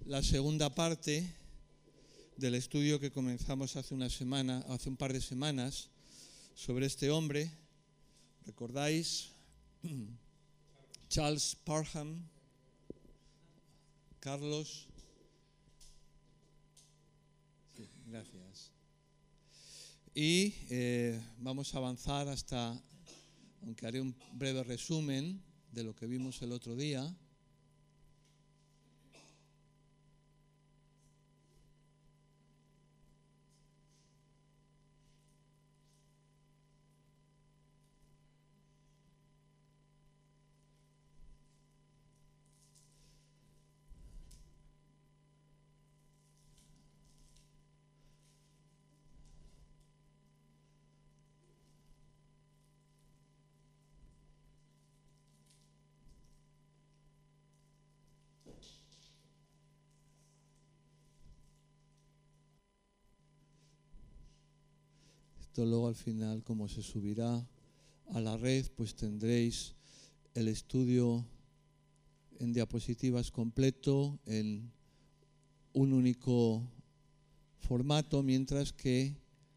la segunda parte del estudio que comenzamos hace un par de semanas, sobre este hombre. ¿Recordáis? Charles Parham, Carlos. Sí, gracias. Y vamos a avanzar hasta, aunque haré un breve resumen de lo que vimos el otro día. Esto luego al final, como se subirá a la red, pues tendréis el estudio en diapositivas completo en un único formato, mientras que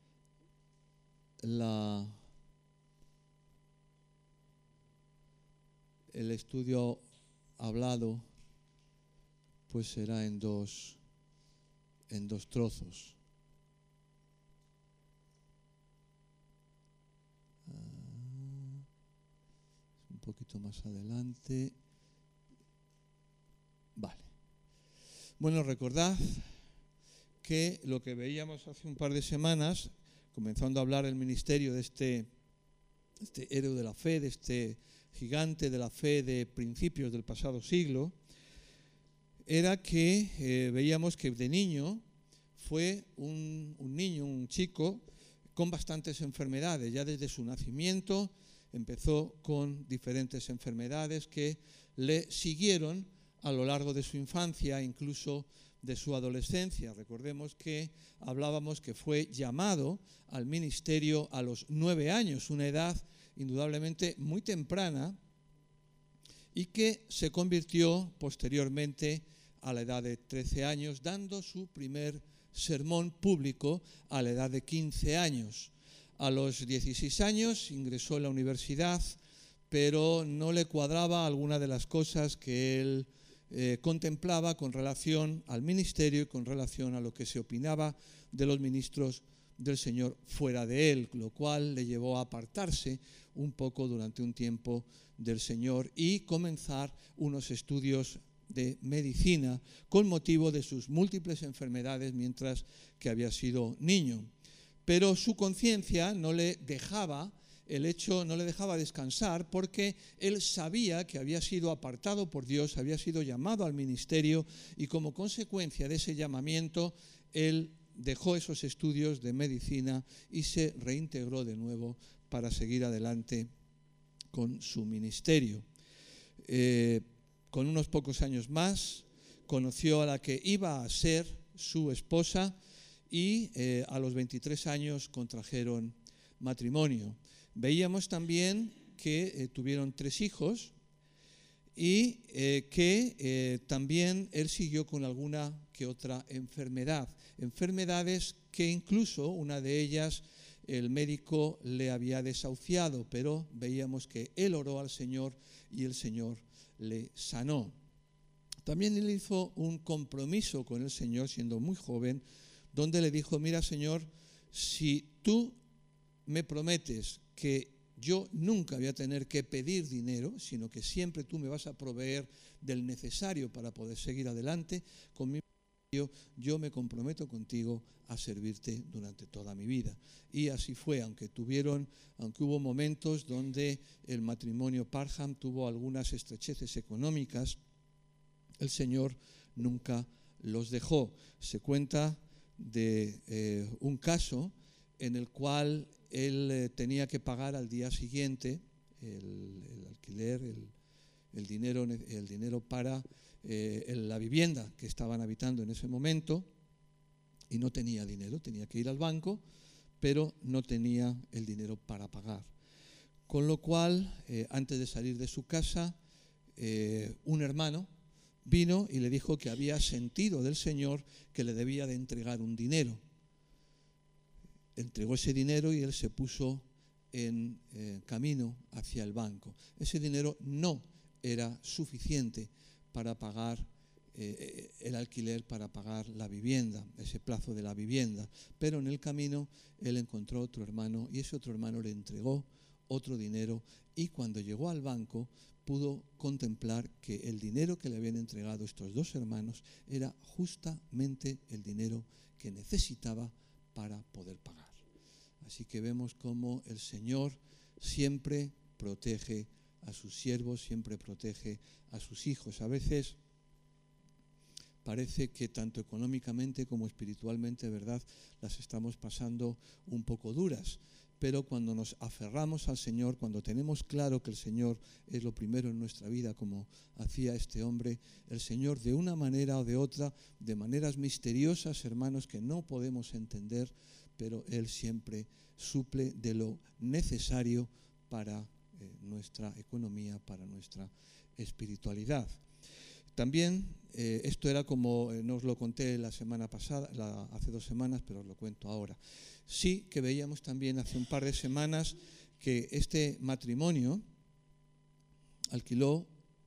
el estudio hablado pues será en dos trozos. Un poquito más adelante. Vale. Bueno, recordad que lo que veíamos hace un par de semanas, comenzando a hablar el ministerio de este héroe de la fe, de este gigante de la fe de principios del pasado siglo, era que veíamos que de niño fue un chico con bastantes enfermedades. Ya desde su nacimiento empezó con diferentes enfermedades que le siguieron a lo largo de su infancia, incluso de su adolescencia. Recordemos que hablábamos que fue llamado al ministerio a los 9 años, una edad indudablemente muy temprana, y que se convirtió posteriormente a la edad de 13 años, dando su primer sermón público a la edad de 15 años. A los 16 años ingresó en la universidad, pero no le cuadraba alguna de las cosas que él contemplaba con relación al ministerio y con relación a lo que se opinaba de los ministros del Señor fuera de él, lo cual le llevó a apartarse un poco durante un tiempo del Señor y comenzar unos estudios de medicina con motivo de sus múltiples enfermedades mientras que había sido niño. Pero su conciencia no le dejaba descansar, porque él sabía que había sido apartado por Dios, había sido llamado al ministerio, y como consecuencia de ese llamamiento él dejó esos estudios de medicina y se reintegró de nuevo para seguir adelante con su ministerio. Con unos pocos años más conoció a la que iba a ser su esposa y a los 23 años contrajeron matrimonio. Veíamos también que tuvieron 3 hijos y que también él siguió con alguna que otra enfermedades que incluso una de ellas el médico le había desahuciado, pero veíamos que él oró al Señor y el Señor le sanó. También él hizo un compromiso con el Señor siendo muy joven, donde le dijo: mira, Señor, si tú me prometes que yo nunca voy a tener que pedir dinero, sino que siempre tú me vas a proveer del necesario para poder seguir adelante con mi ministerio, yo me comprometo contigo a servirte durante toda mi vida. Y así fue, aunque hubo momentos donde el matrimonio Parham tuvo algunas estrecheces económicas, el Señor nunca los dejó. Se cuenta de un caso en el cual él tenía que pagar al día siguiente el alquiler, el dinero para la vivienda que estaban habitando en ese momento, y no tenía dinero, tenía que ir al banco, pero no tenía el dinero para pagar. Con lo cual, antes de salir de su casa, un hermano vino y le dijo que había sentido del Señor que le debía de entregar un dinero. Entregó ese dinero y él se puso en camino hacia el banco. Ese dinero no era suficiente para pagar el alquiler, para pagar la vivienda, ese plazo de la vivienda. Pero en el camino él encontró otro hermano y ese otro hermano le entregó otro dinero, y cuando llegó al banco pudo contemplar que el dinero que le habían entregado estos dos hermanos era justamente el dinero que necesitaba para poder pagar. Así que vemos cómo el Señor siempre protege a sus siervos, siempre protege a sus hijos. A veces parece que tanto económicamente como espiritualmente, ¿verdad?, las estamos pasando un poco duras. Pero cuando nos aferramos al Señor, cuando tenemos claro que el Señor es lo primero en nuestra vida, como hacía este hombre, el Señor de una manera o de otra, de maneras misteriosas, hermanos, que no podemos entender, pero Él siempre suple de lo necesario para nuestra economía, para nuestra espiritualidad. También, esto era como, no os lo conté la semana pasada, hace 2 semanas, pero os lo cuento ahora. Sí que veíamos también hace un par de semanas que este matrimonio alquiló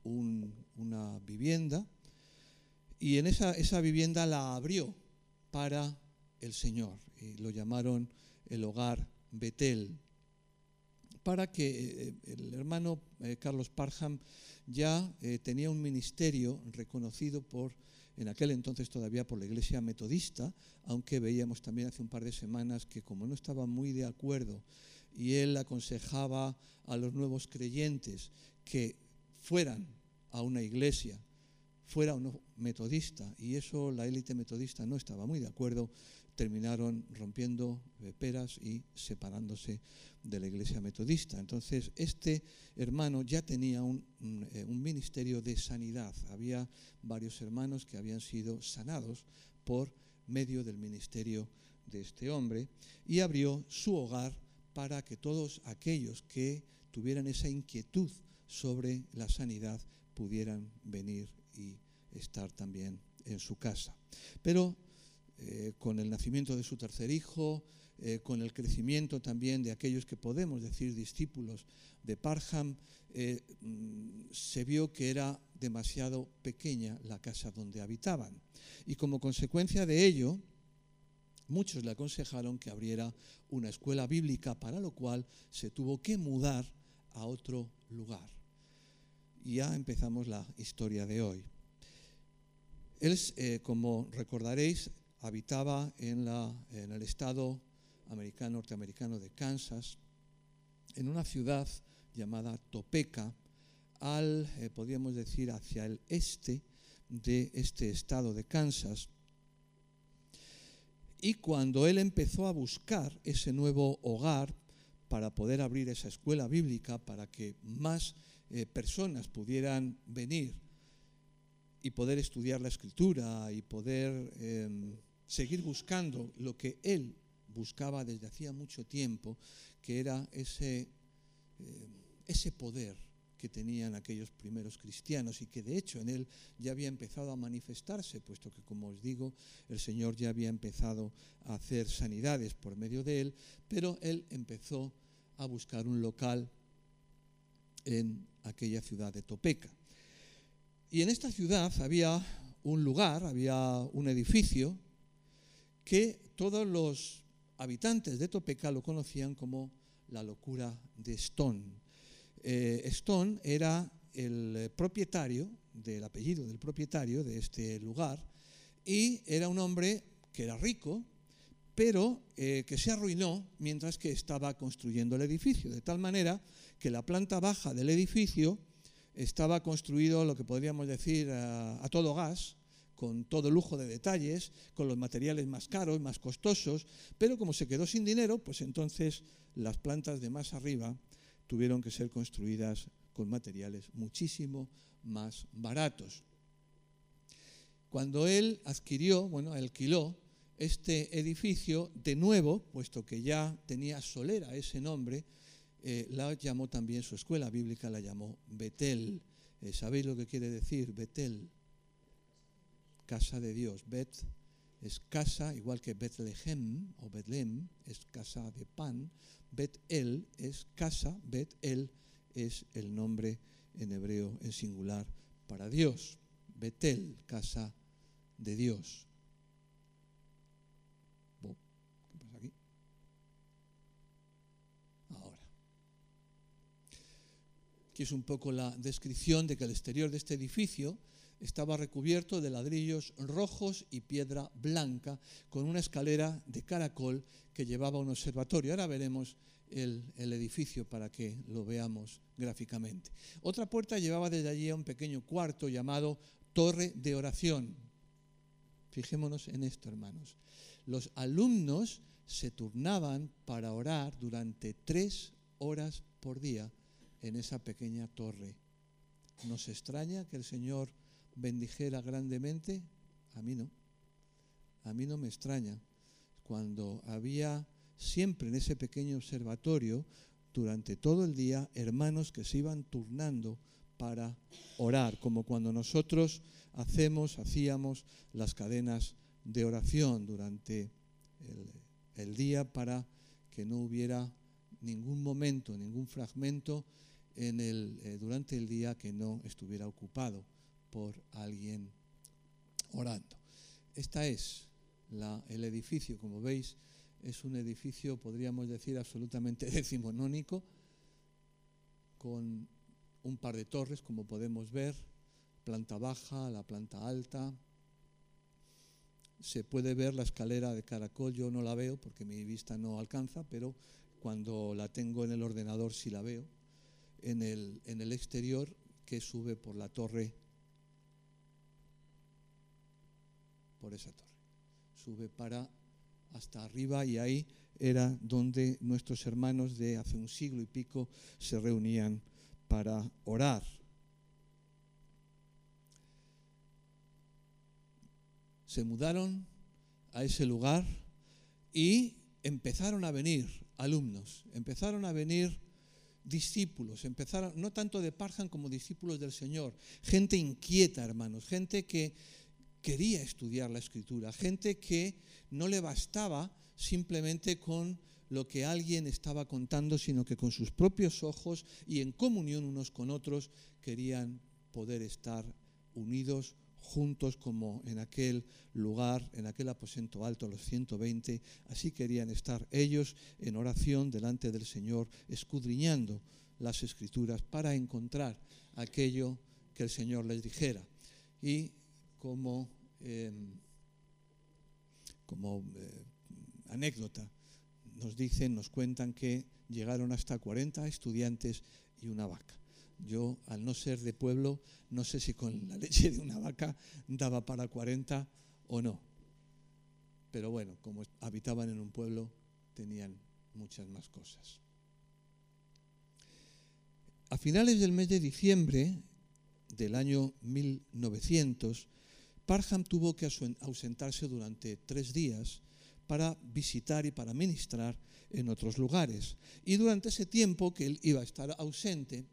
una vivienda, y en esa vivienda la abrió para el Señor, y lo llamaron el Hogar Betel, para que el hermano Carlos Parham ya tenía un ministerio reconocido en aquel entonces todavía por la Iglesia Metodista, aunque veíamos también hace un par de semanas que como no estaba muy de acuerdo y él aconsejaba a los nuevos creyentes que fueran a una iglesia, fuera o no metodista, y eso la élite metodista no estaba muy de acuerdo, terminaron rompiendo peras y separándose de la Iglesia Metodista. Entonces este hermano ya tenía un ministerio de sanidad. Había varios hermanos que habían sido sanados por medio del ministerio de este hombre, y abrió su hogar para que todos aquellos que tuvieran esa inquietud sobre la sanidad pudieran venir y estar también en su casa. Pero con el nacimiento de su tercer hijo, con el crecimiento también de aquellos que podemos decir discípulos de Parham, se vio que era demasiado pequeña la casa donde habitaban. Y como consecuencia de ello, muchos le aconsejaron que abriera una escuela bíblica, para lo cual se tuvo que mudar a otro lugar. Y ya empezamos la historia de hoy. Él, como recordaréis, habitaba en el estado norteamericano de Kansas, en una ciudad llamada Topeka, podríamos decir, hacia el este de este estado de Kansas. Y cuando él empezó a buscar ese nuevo hogar para poder abrir esa escuela bíblica, para que más personas pudieran venir y poder estudiar la Escritura y poder seguir buscando lo que él buscaba desde hacía mucho tiempo, que era ese poder que tenían aquellos primeros cristianos, y que de hecho en él ya había empezado a manifestarse, puesto que, como os digo, el Señor ya había empezado a hacer sanidades por medio de él, pero él empezó a buscar un local en aquella ciudad de Topeka. Y en esta ciudad había un lugar, había un edificio que todos los habitantes de Topeka lo conocían como la locura de Stone. Stone era el propietario, del apellido del propietario de este lugar, y era un hombre que era rico, pero que se arruinó mientras que estaba construyendo el edificio, de tal manera que la planta baja del edificio estaba construido, lo que podríamos decir, a todo gas, con todo lujo de detalles, con los materiales más caros, más costosos, pero como se quedó sin dinero, pues entonces las plantas de más arriba tuvieron que ser construidas con materiales muchísimo más baratos. Cuando él alquiló este edificio, de nuevo, puesto que ya tenía Solera ese nombre, la llamó también, su escuela bíblica la llamó Betel. ¿Sabéis lo que quiere decir Betel? casa de Dios. Bet es casa, igual que Betlehem o Betlem es casa de pan. Bet-el es casa, Bet-el es el nombre en hebreo en singular para Dios. Betel, casa de Dios. ¿Qué pasa aquí? Ahora. Aquí es un poco la descripción de que el exterior de este edificio estaba recubierto de ladrillos rojos y piedra blanca, con una escalera de caracol que llevaba a un observatorio. Ahora veremos el edificio para que lo veamos gráficamente. Otra puerta llevaba desde allí a un pequeño cuarto llamado Torre de Oración. Fijémonos en esto, hermanos. Los alumnos se turnaban para orar durante 3 horas por día en esa pequeña torre. ¿Nos extraña que el Señor bendijera grandemente? A mí no. A mí no me extraña. Cuando había siempre en ese pequeño observatorio, durante todo el día, hermanos que se iban turnando para orar, como cuando nosotros hacíamos las cadenas de oración durante el día, para que no hubiera ningún momento, ningún fragmento durante el día que no estuviera ocupado por alguien orando. Este es el edificio, como veis, es un edificio, podríamos decir, absolutamente decimonónico, con un par de torres, como podemos ver, planta baja, la planta alta. Se puede ver la escalera de caracol, yo no la veo porque mi vista no alcanza, pero cuando la tengo en el ordenador sí la veo, en el exterior, que sube por la torre, por esa torre, sube hasta arriba, y ahí era donde nuestros hermanos de hace un siglo y pico se reunían para orar. Se mudaron a ese lugar y empezaron a venir alumnos, empezaron a venir discípulos, no tanto de Parham como discípulos del Señor, gente inquieta, hermanos, gente que quería estudiar la Escritura, gente que no le bastaba simplemente con lo que alguien estaba contando, sino que con sus propios ojos y en comunión unos con otros querían poder estar unidos, juntos, como en aquel lugar, en aquel aposento alto, los 120, así querían estar ellos en oración delante del Señor, escudriñando las Escrituras para encontrar aquello que el Señor les dijera. Y como anécdota, nos cuentan que llegaron hasta 40 estudiantes y una vaca. Yo, al no ser de pueblo, no sé si con la leche de una vaca daba para 40 o no. Pero bueno, como habitaban en un pueblo, tenían muchas más cosas. A finales del mes de diciembre del año 1900, Parham tuvo que ausentarse durante 3 días para visitar y para ministrar en otros lugares. Y durante ese tiempo que él iba a estar ausente,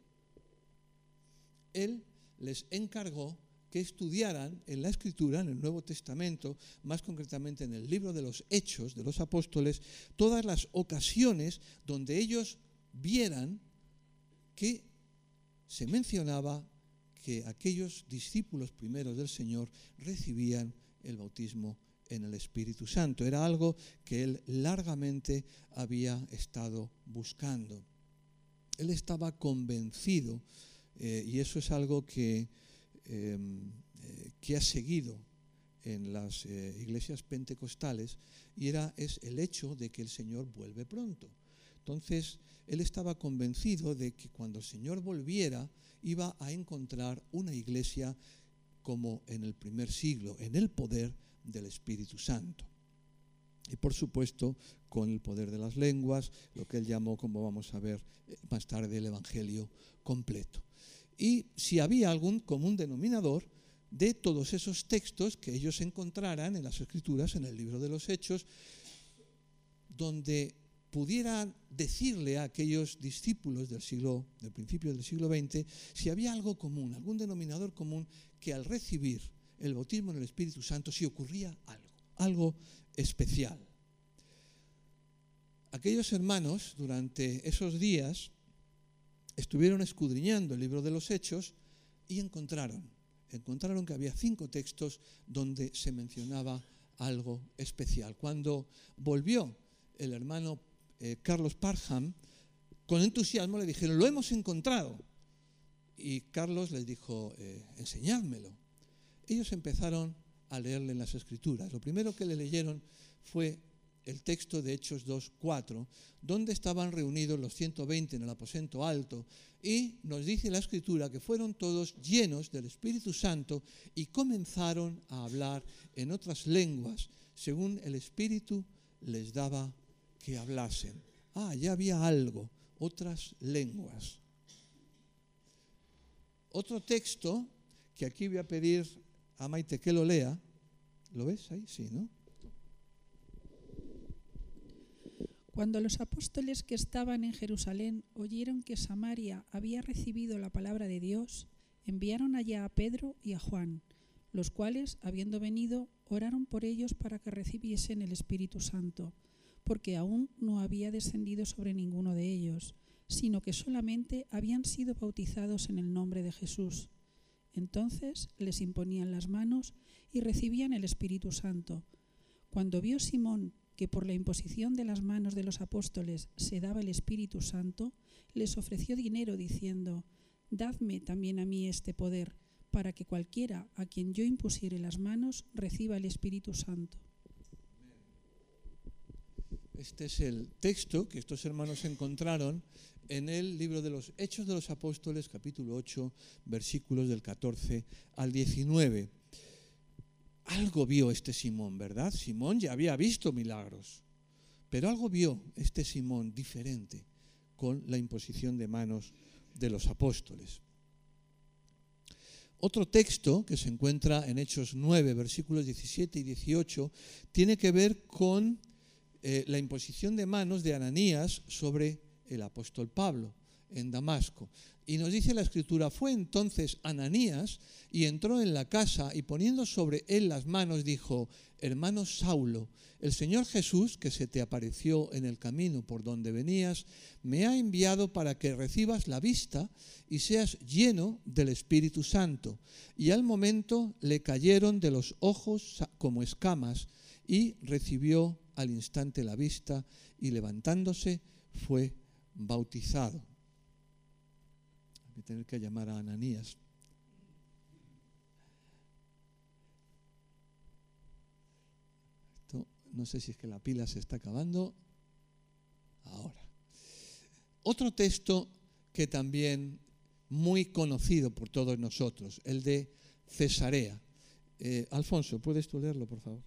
él les encargó que estudiaran en la Escritura, en el Nuevo Testamento, más concretamente en el libro de los Hechos de los Apóstoles, todas las ocasiones donde ellos vieran que se mencionaba que aquellos discípulos primeros del Señor recibían el bautismo en el Espíritu Santo. Era algo que él largamente había estado buscando. Él estaba convencido, y eso es algo que ha seguido en las iglesias pentecostales, y es el hecho de que el Señor vuelve pronto. Entonces, él estaba convencido de que cuando el Señor volviera, iba a encontrar una iglesia como en el primer siglo, en el poder del Espíritu Santo. Y por supuesto, con el poder de las lenguas, lo que él llamó, como vamos a ver más tarde, el Evangelio completo. Y si había algún común denominador de todos esos textos que ellos encontraran en las Escrituras, en el libro de los Hechos, donde pudieran decirle a aquellos discípulos del principio del siglo XX, si había algo común, algún denominador común que al recibir el bautismo en el Espíritu Santo si ocurría algo especial. Aquellos hermanos durante esos días estuvieron escudriñando el libro de los Hechos y encontraron que había 5 textos donde se mencionaba algo especial. Cuando volvió el hermano Carlos Parham, con entusiasmo le dijeron: lo hemos encontrado. Y Carlos les dijo: enseñádmelo. Ellos empezaron a leerle en las Escrituras. Lo primero que le leyeron fue el texto de Hechos 2:4, donde estaban reunidos los 120 en el aposento alto, y nos dice la Escritura que fueron todos llenos del Espíritu Santo y comenzaron a hablar en otras lenguas, según el Espíritu les daba que hablasen. Ya había algo, otras lenguas. Otro texto que aquí voy a pedir a Maite que lo lea. ¿Lo ves ahí? Sí, ¿no? Cuando los apóstoles que estaban en Jerusalén oyeron que Samaria había recibido la palabra de Dios, enviaron allá a Pedro y a Juan, los cuales, habiendo venido, oraron por ellos para que recibiesen el Espíritu Santo, porque aún no había descendido sobre ninguno de ellos, sino que solamente habían sido bautizados en el nombre de Jesús. Entonces les imponían las manos y recibían el Espíritu Santo. Cuando vio Simón que por la imposición de las manos de los apóstoles se daba el Espíritu Santo, les ofreció dinero diciendo: «Dadme también a mí este poder, para que cualquiera a quien yo impusiere las manos reciba el Espíritu Santo». Este es el texto que estos hermanos encontraron en el libro de los Hechos de los Apóstoles, capítulo 8, versículos del 14 al 19. Algo vio este Simón, ¿verdad? Simón ya había visto milagros, pero algo vio este Simón diferente con la imposición de manos de los apóstoles. Otro texto que se encuentra en Hechos 9, versículos 17 y 18, tiene que ver con la imposición de manos de Ananías sobre el apóstol Pablo en Damasco. Y nos dice la Escritura: fue entonces Ananías y entró en la casa y poniendo sobre él las manos dijo: hermano Saulo, el Señor Jesús, que se te apareció en el camino por donde venías, me ha enviado para que recibas la vista y seas lleno del Espíritu Santo. Y al momento le cayeron de los ojos como escamas y recibió al instante la vista y levantándose fue bautizado. Voy a tener que llamar a Ananías. Esto, no sé si es que la pila se está acabando. Ahora. Otro texto que también muy conocido por todos nosotros, el de Cesarea. Alfonso, ¿puedes tú leerlo, por favor?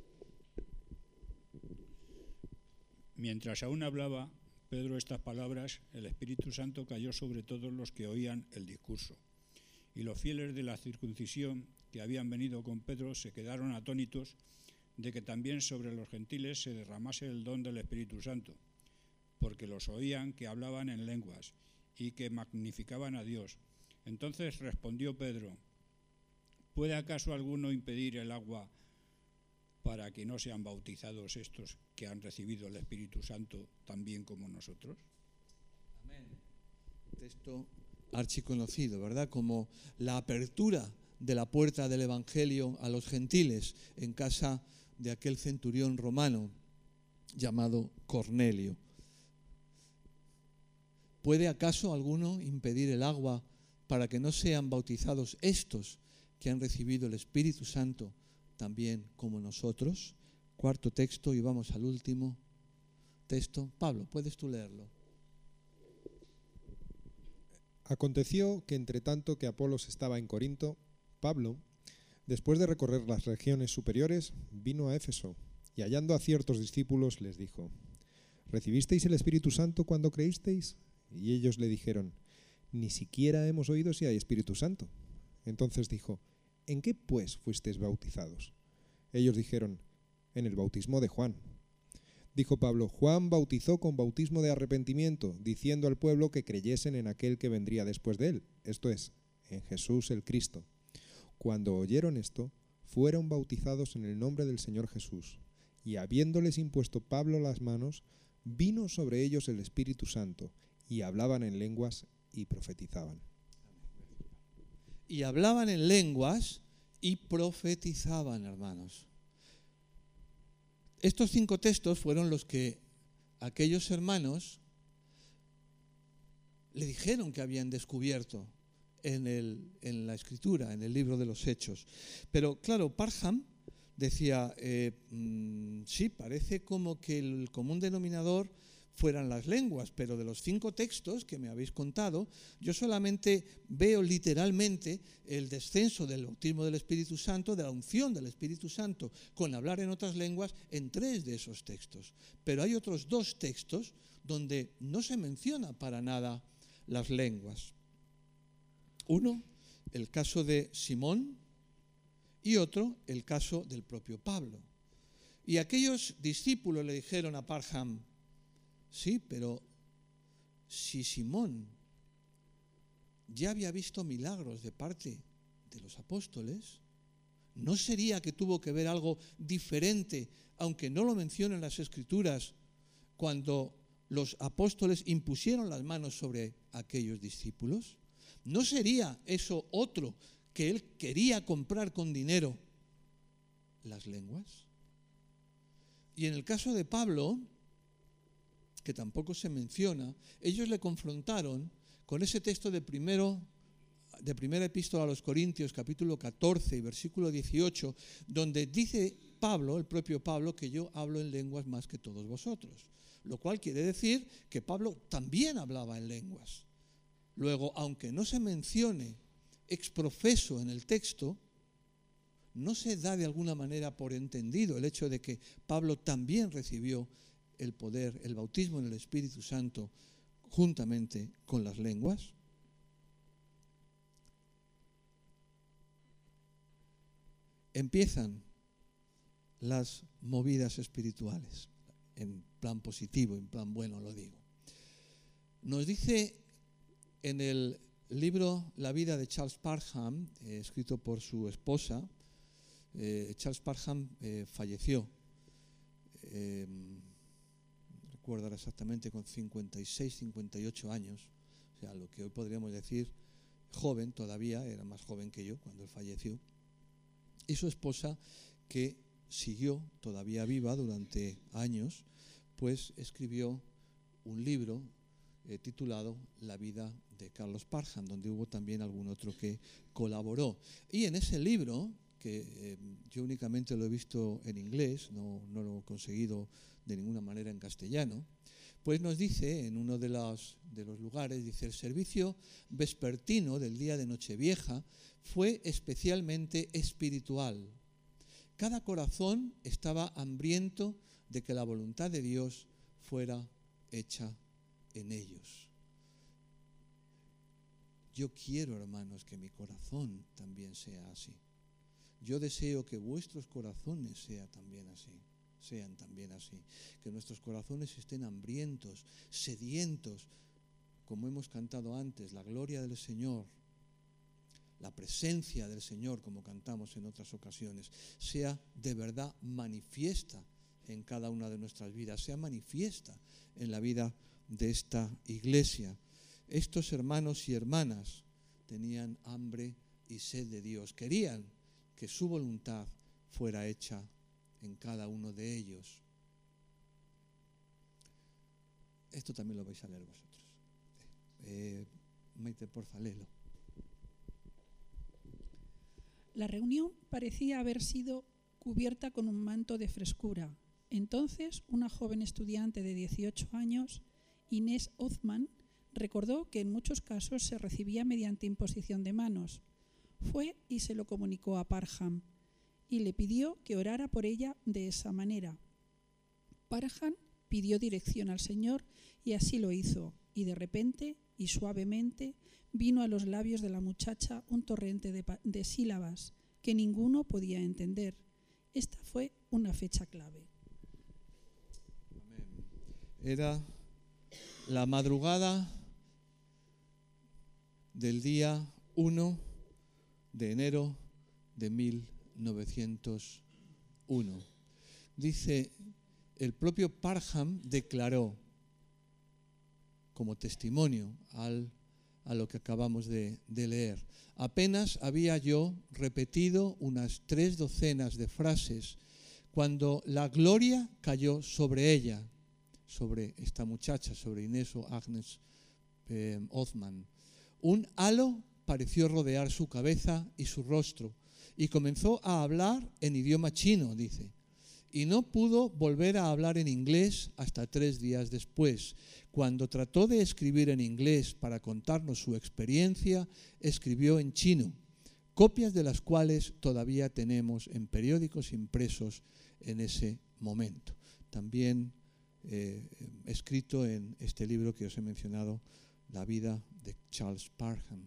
Mientras aún hablaba Pedro estas palabras, el Espíritu Santo cayó sobre todos los que oían el discurso. Y los fieles de la circuncisión que habían venido con Pedro se quedaron atónitos de que también sobre los gentiles se derramase el don del Espíritu Santo, porque los oían que hablaban en lenguas y que magnificaban a Dios. Entonces respondió Pedro: ¿puede acaso alguno impedir el agua para que no sean bautizados estos que han recibido el Espíritu Santo también como nosotros? Amén. Texto archiconocido, ¿verdad? Como la apertura de la puerta del Evangelio a los gentiles en casa de aquel centurión romano llamado Cornelio. ¿Puede acaso alguno impedir el agua para que no sean bautizados estos que han recibido el Espíritu Santo también como nosotros? Cuarto texto, y vamos al último texto. Pablo, ¿puedes tú leerlo? Aconteció que entre tanto que Apolos estaba en Corinto, Pablo, después de recorrer las regiones superiores, vino a Éfeso y hallando a ciertos discípulos les dijo: ¿recibisteis el Espíritu Santo cuando creísteis? Y ellos le dijeron: ni siquiera hemos oído si hay Espíritu Santo. Entonces dijo: ¿en qué pues fuisteis bautizados? Ellos dijeron: en el bautismo de Juan. Dijo Pablo: Juan bautizó con bautismo de arrepentimiento, diciendo al pueblo que creyesen en aquel que vendría después de él, esto es, en Jesús el Cristo. Cuando oyeron esto, fueron bautizados en el nombre del Señor Jesús. Y habiéndoles impuesto Pablo las manos, vino sobre ellos el Espíritu Santo, y hablaban en lenguas y profetizaban. Y hablaban en lenguas y profetizaban, hermanos. Estos 5 textos fueron los que aquellos hermanos le dijeron que habían descubierto en la Escritura, en el libro de los Hechos. Pero claro, Parham decía, sí, parece como que el común denominador fueran las lenguas, pero de los 5 textos que me habéis contado, yo solamente veo literalmente el descenso del bautismo del Espíritu Santo, de la unción del Espíritu Santo con hablar en otras lenguas en 3 de esos textos. Pero hay otros 2 textos donde no se menciona para nada las lenguas. Uno, el caso de Simón, y otro, el caso del propio Pablo. Y aquellos discípulos le dijeron a Parham, sí, pero si Simón ya había visto milagros de parte de los apóstoles, ¿no sería que tuvo que ver algo diferente, aunque no lo mencionen las Escrituras, cuando los apóstoles impusieron las manos sobre aquellos discípulos? ¿No sería eso otro que él quería comprar con dinero? Las lenguas. Y en el caso de Pablo, que tampoco se menciona, ellos le confrontaron con ese texto de primera epístola a los Corintios, capítulo 14 y versículo 18, donde dice Pablo, el propio Pablo, que yo hablo en lenguas más que todos vosotros. Lo cual quiere decir que Pablo también hablaba en lenguas. Luego, aunque no se mencione exprofeso en el texto, no se da de alguna manera por entendido el hecho de que Pablo también recibió el poder, el bautismo en el Espíritu Santo, juntamente con las lenguas. Empiezan las movidas espirituales, en plan positivo, en plan bueno lo digo. Nos dice en el libro La vida de Charles Parham, escrito por su esposa, Charles Parham falleció, recuerdo ahora exactamente, con 56, 58 años, o sea, lo que hoy podríamos decir joven todavía, era más joven que yo cuando él falleció, y su esposa, que siguió todavía viva durante años, pues escribió un libro titulado La vida de Carlos Parham, donde hubo también algún otro que colaboró. Y en ese libro, que yo únicamente lo he visto en inglés, no lo he conseguido de ninguna manera en castellano, pues nos dice en uno de los lugares, dice, el servicio vespertino del día de Nochevieja fue especialmente espiritual. Cada corazón estaba hambriento de que la voluntad de Dios fuera hecha en ellos. Yo quiero, hermanos, que mi corazón también sea así. Yo deseo que vuestros corazones sean también así, que nuestros corazones estén hambrientos, sedientos, como hemos cantado antes, la gloria del Señor, la presencia del Señor, como cantamos en otras ocasiones, sea de verdad manifiesta en cada una de nuestras vidas, sea manifiesta en la vida de esta iglesia. Estos hermanos y hermanas tenían hambre y sed de Dios, querían que su voluntad fuera hecha en cada uno de ellos. Esto también lo vais a leer vosotros. Maite, porfa, léelo. La reunión parecía haber sido cubierta con un manto de frescura. Entonces, una joven estudiante de 18 años, Inés Othman, recordó que en muchos casos se recibía mediante imposición de manos. Fue y se lo comunicó a Parham y le pidió que orara por ella de esa manera. Parham pidió dirección al Señor y así lo hizo, y de repente y suavemente vino a los labios de la muchacha un torrente de sílabas que ninguno podía entender. Esta fue una fecha clave. Era la madrugada del día 1 de enero de 1900. 1901. Dice, el propio Parham declaró como testimonio a lo que acabamos de leer. Apenas había yo repetido unas 3 docenas de frases cuando la gloria cayó sobre ella, sobre esta muchacha, sobre Inés o Agnes Othman. Un halo pareció rodear su cabeza y su rostro y comenzó a hablar en idioma chino, dice. Y no pudo volver a hablar en inglés hasta 3 días después. Cuando trató de escribir en inglés para contarnos su experiencia, escribió en chino, copias de las cuales todavía tenemos en periódicos impresos en ese momento. También escrito en este libro que os he mencionado, La vida de Charles Parham.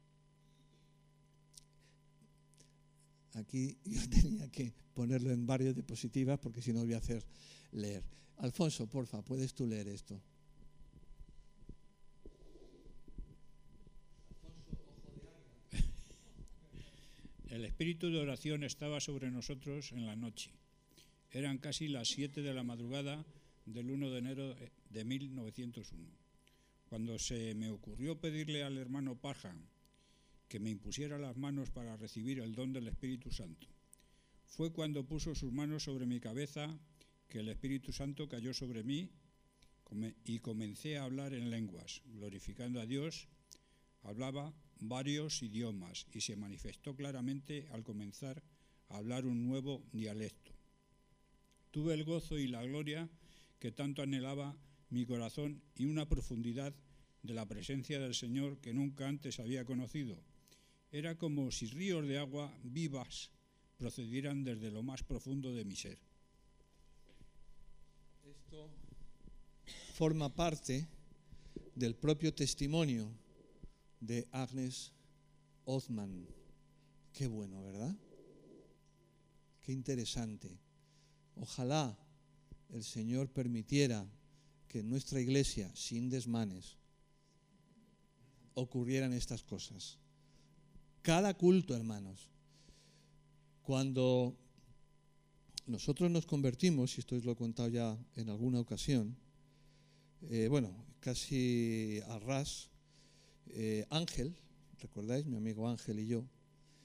Aquí yo tenía que ponerlo en varias diapositivas porque si no voy a hacer leer. Alfonso, porfa, ¿puedes tú leer esto? El espíritu de oración estaba sobre nosotros en la noche. Eran casi las 7 de la madrugada del 1 de enero de 1901, cuando se me ocurrió pedirle al hermano Parham que me impusiera las manos para recibir el don del Espíritu Santo. Fue cuando puso sus manos sobre mi cabeza que el Espíritu Santo cayó sobre mí y comencé a hablar en lenguas, glorificando a Dios. Hablaba varios idiomas y se manifestó claramente al comenzar a hablar un nuevo dialecto. Tuve el gozo y la gloria que tanto anhelaba mi corazón y una profundidad de la presencia del Señor que nunca antes había conocido. Era como si ríos de agua vivas procedieran desde lo más profundo de mi ser. Esto forma parte del propio testimonio de Agnes Othman. Qué bueno, ¿verdad? Qué interesante. Ojalá el Señor permitiera que en nuestra iglesia, sin desmanes, ocurrieran estas cosas. Cada culto, hermanos, cuando nosotros nos convertimos, y esto os lo he contado ya en alguna ocasión, casi a ras, Ángel, ¿recordáis? Mi amigo Ángel y yo,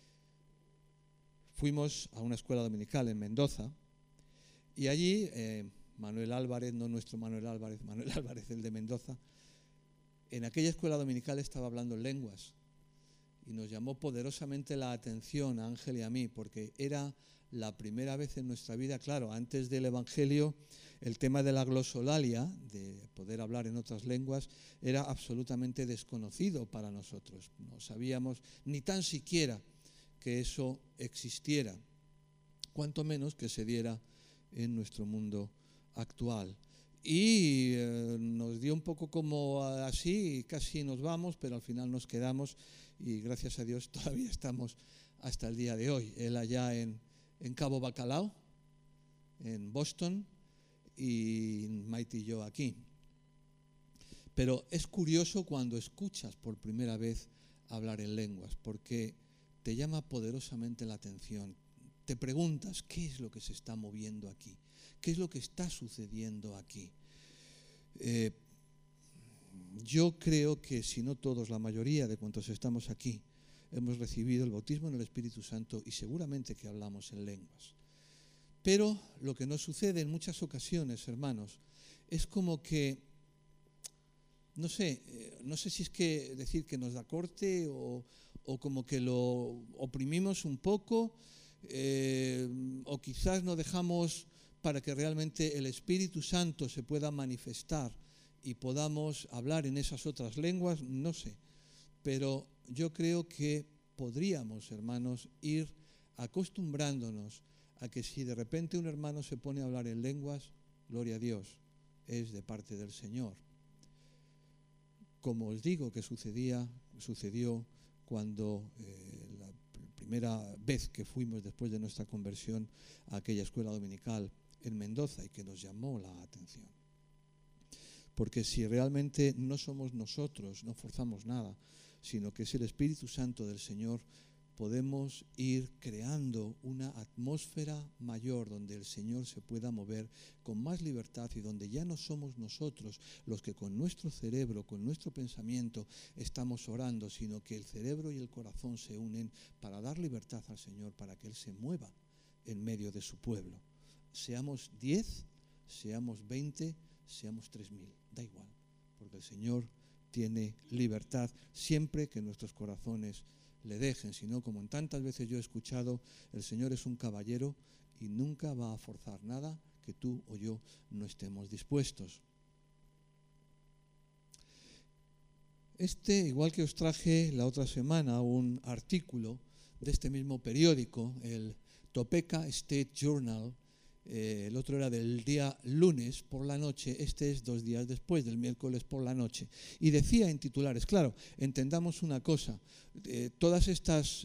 fuimos a una escuela dominical en Mendoza y allí Manuel Álvarez, no nuestro Manuel Álvarez el de Mendoza, en aquella escuela dominical estaba hablando en lenguas y nos llamó poderosamente la atención a Ángel y a mí porque era la primera vez en nuestra vida, claro, antes del Evangelio, el tema de la glosolalia, de poder hablar en otras lenguas, era absolutamente desconocido para nosotros. No sabíamos ni tan siquiera que eso existiera, cuanto menos que se diera en nuestro mundo actual. Y nos dio un poco como así, casi nos vamos, pero al final nos quedamos y gracias a Dios todavía estamos hasta el día de hoy. Él allá en Cabo Bacalao, en Boston, y Maite y yo aquí. Pero es curioso cuando escuchas por primera vez hablar en lenguas, porque te llama poderosamente la atención. Te preguntas, ¿qué es lo que se está moviendo aquí? ¿Qué es lo que está sucediendo aquí? Yo creo que si no todos, la mayoría de cuantos estamos aquí, hemos recibido el bautismo en el Espíritu Santo y seguramente que hablamos en lenguas. Pero lo que nos sucede en muchas ocasiones, hermanos, es como que, no sé si es que decir que nos da corte o como que lo oprimimos un poco o quizás no dejamos para que realmente el Espíritu Santo se pueda manifestar y podamos hablar en esas otras lenguas, no sé. Pero yo creo que podríamos, hermanos, ir acostumbrándonos a que si de repente un hermano se pone a hablar en lenguas, gloria a Dios, es de parte del Señor. Como os digo que sucedió cuando la primera vez que fuimos después de nuestra conversión a aquella escuela dominical en Mendoza y que nos llamó la atención. Porque si realmente no somos nosotros, no forzamos nada, sino que es el Espíritu Santo del Señor, podemos ir creando una atmósfera mayor donde el Señor se pueda mover con más libertad y donde ya no somos nosotros los que con nuestro cerebro, con nuestro pensamiento estamos orando, sino que el cerebro y el corazón se unen para dar libertad al Señor, para que Él se mueva en medio de su pueblo. Seamos 10, seamos 20, seamos 3000, da igual, porque el Señor tiene libertad siempre que nuestros corazones le dejen, sino como en tantas veces yo he escuchado, el Señor es un caballero y nunca va a forzar nada que tú o yo no estemos dispuestos. Igual que os traje la otra semana un artículo de este mismo periódico, el Topeka State Journal, el otro era del día lunes por la noche, este es 2 días después, del miércoles por la noche. Y decía en titulares, claro, entendamos una cosa, todas estas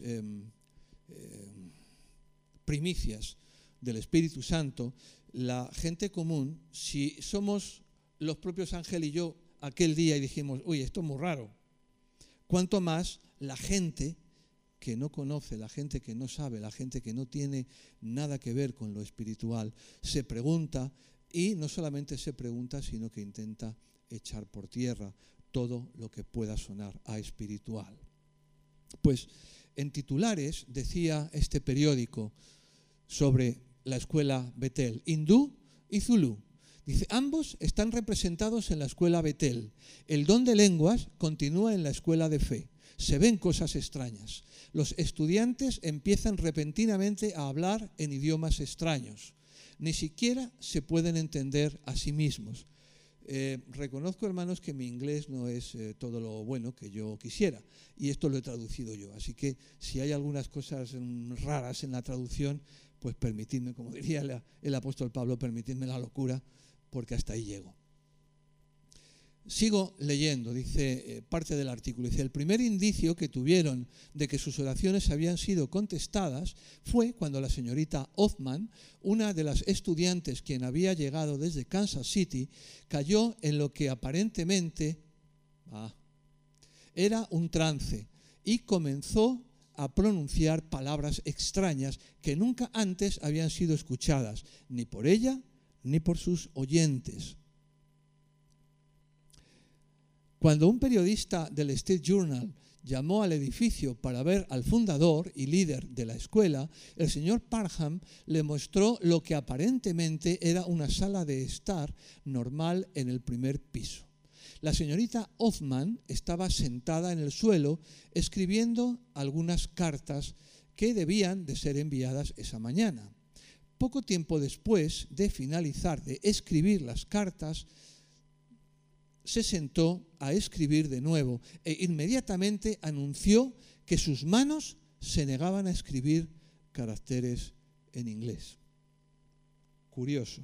primicias del Espíritu Santo, la gente común, si somos los propios Ángel y yo aquel día y dijimos, uy, esto es muy raro, cuanto más la gente que no conoce, la gente que no sabe, la gente que no tiene nada que ver con lo espiritual, se pregunta, y no solamente se pregunta, sino que intenta echar por tierra todo lo que pueda sonar a espiritual. Pues en titulares decía este periódico sobre la escuela Betel, hindú y zulú. Dice, ambos están representados en la escuela Betel. El don de lenguas continúa en la escuela de fe. Se ven cosas extrañas. Los estudiantes empiezan repentinamente a hablar en idiomas extraños. Ni siquiera se pueden entender a sí mismos. Reconozco, hermanos, que mi inglés no es todo lo bueno que yo quisiera. Y esto lo he traducido yo. Así que si hay algunas cosas raras en la traducción, pues permitidme, como diría el apóstol Pablo, permitidme la locura, porque hasta ahí llego. Sigo leyendo, dice parte del artículo, dice, el primer indicio que tuvieron de que sus oraciones habían sido contestadas fue cuando la señorita Hoffman, una de las estudiantes quien había llegado desde Kansas City, cayó en lo que aparentemente era un trance y comenzó a pronunciar palabras extrañas que nunca antes habían sido escuchadas, ni por ella ni por sus oyentes. Cuando un periodista del State Journal llamó al edificio para ver al fundador y líder de la escuela, el señor Parham le mostró lo que aparentemente era una sala de estar normal en el primer piso. La señorita Hoffman estaba sentada en el suelo escribiendo algunas cartas que debían de ser enviadas esa mañana. Poco tiempo después de finalizar de escribir las cartas, se sentó a escribir de nuevo e inmediatamente anunció que sus manos se negaban a escribir caracteres en inglés. Curioso.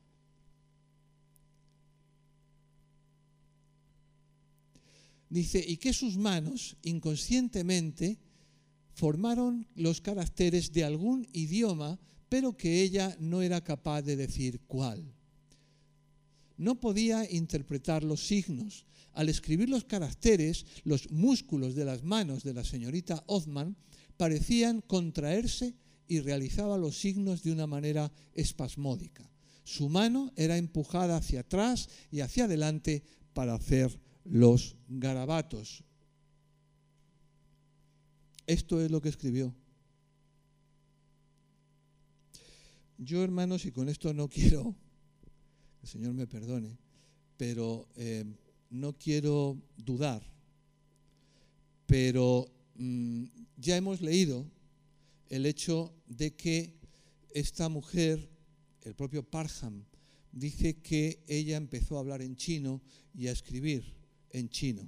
Dice, y que sus manos inconscientemente formaron los caracteres de algún idioma, pero que ella no era capaz de decir cuál. No podía interpretar los signos. Al escribir los caracteres, los músculos de las manos de la señorita Hoffman parecían contraerse y realizaba los signos de una manera espasmódica. Su mano era empujada hacia atrás y hacia adelante para hacer los garabatos. Esto es lo que escribió. Yo, hermanos, y con esto no quiero, el Señor me perdone, pero no quiero dudar, pero ya hemos leído el hecho de que esta mujer, el propio Parham, dice que ella empezó a hablar en chino y a escribir en chino.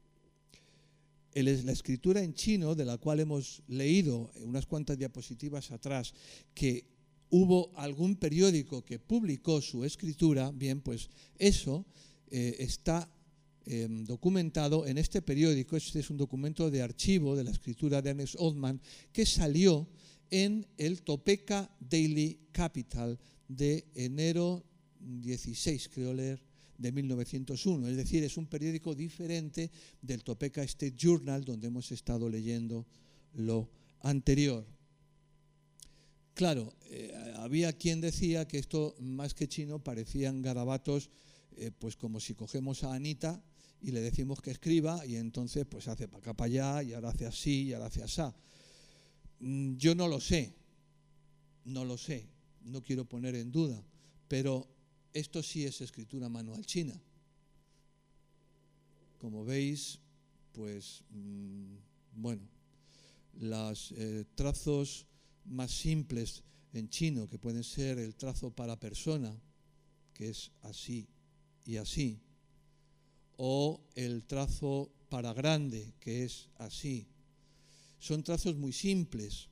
La escritura en chino, de la cual hemos leído unas cuantas diapositivas atrás, que hubo algún periódico que publicó su escritura, bien, pues eso está documentado en este periódico. Este es un documento de archivo de la escritura de Ernest Oldman que salió en el Topeka Daily Capital de enero 16, creo leer, de 1901. Es decir, es un periódico diferente del Topeka State Journal, donde hemos estado leyéndolo anterior. Claro, había quien decía que esto, más que chino, parecían garabatos, pues como si cogemos a Anita y le decimos que escriba y entonces pues hace para acá, para allá, y ahora hace así, y ahora hace asá. Yo no lo sé, no quiero poner en duda, pero esto sí es escritura manual china. Como veis, pues, bueno, los trazos más simples en chino, que pueden ser el trazo para persona, que es así y así, o el trazo para grande, que es así. Son trazos muy simples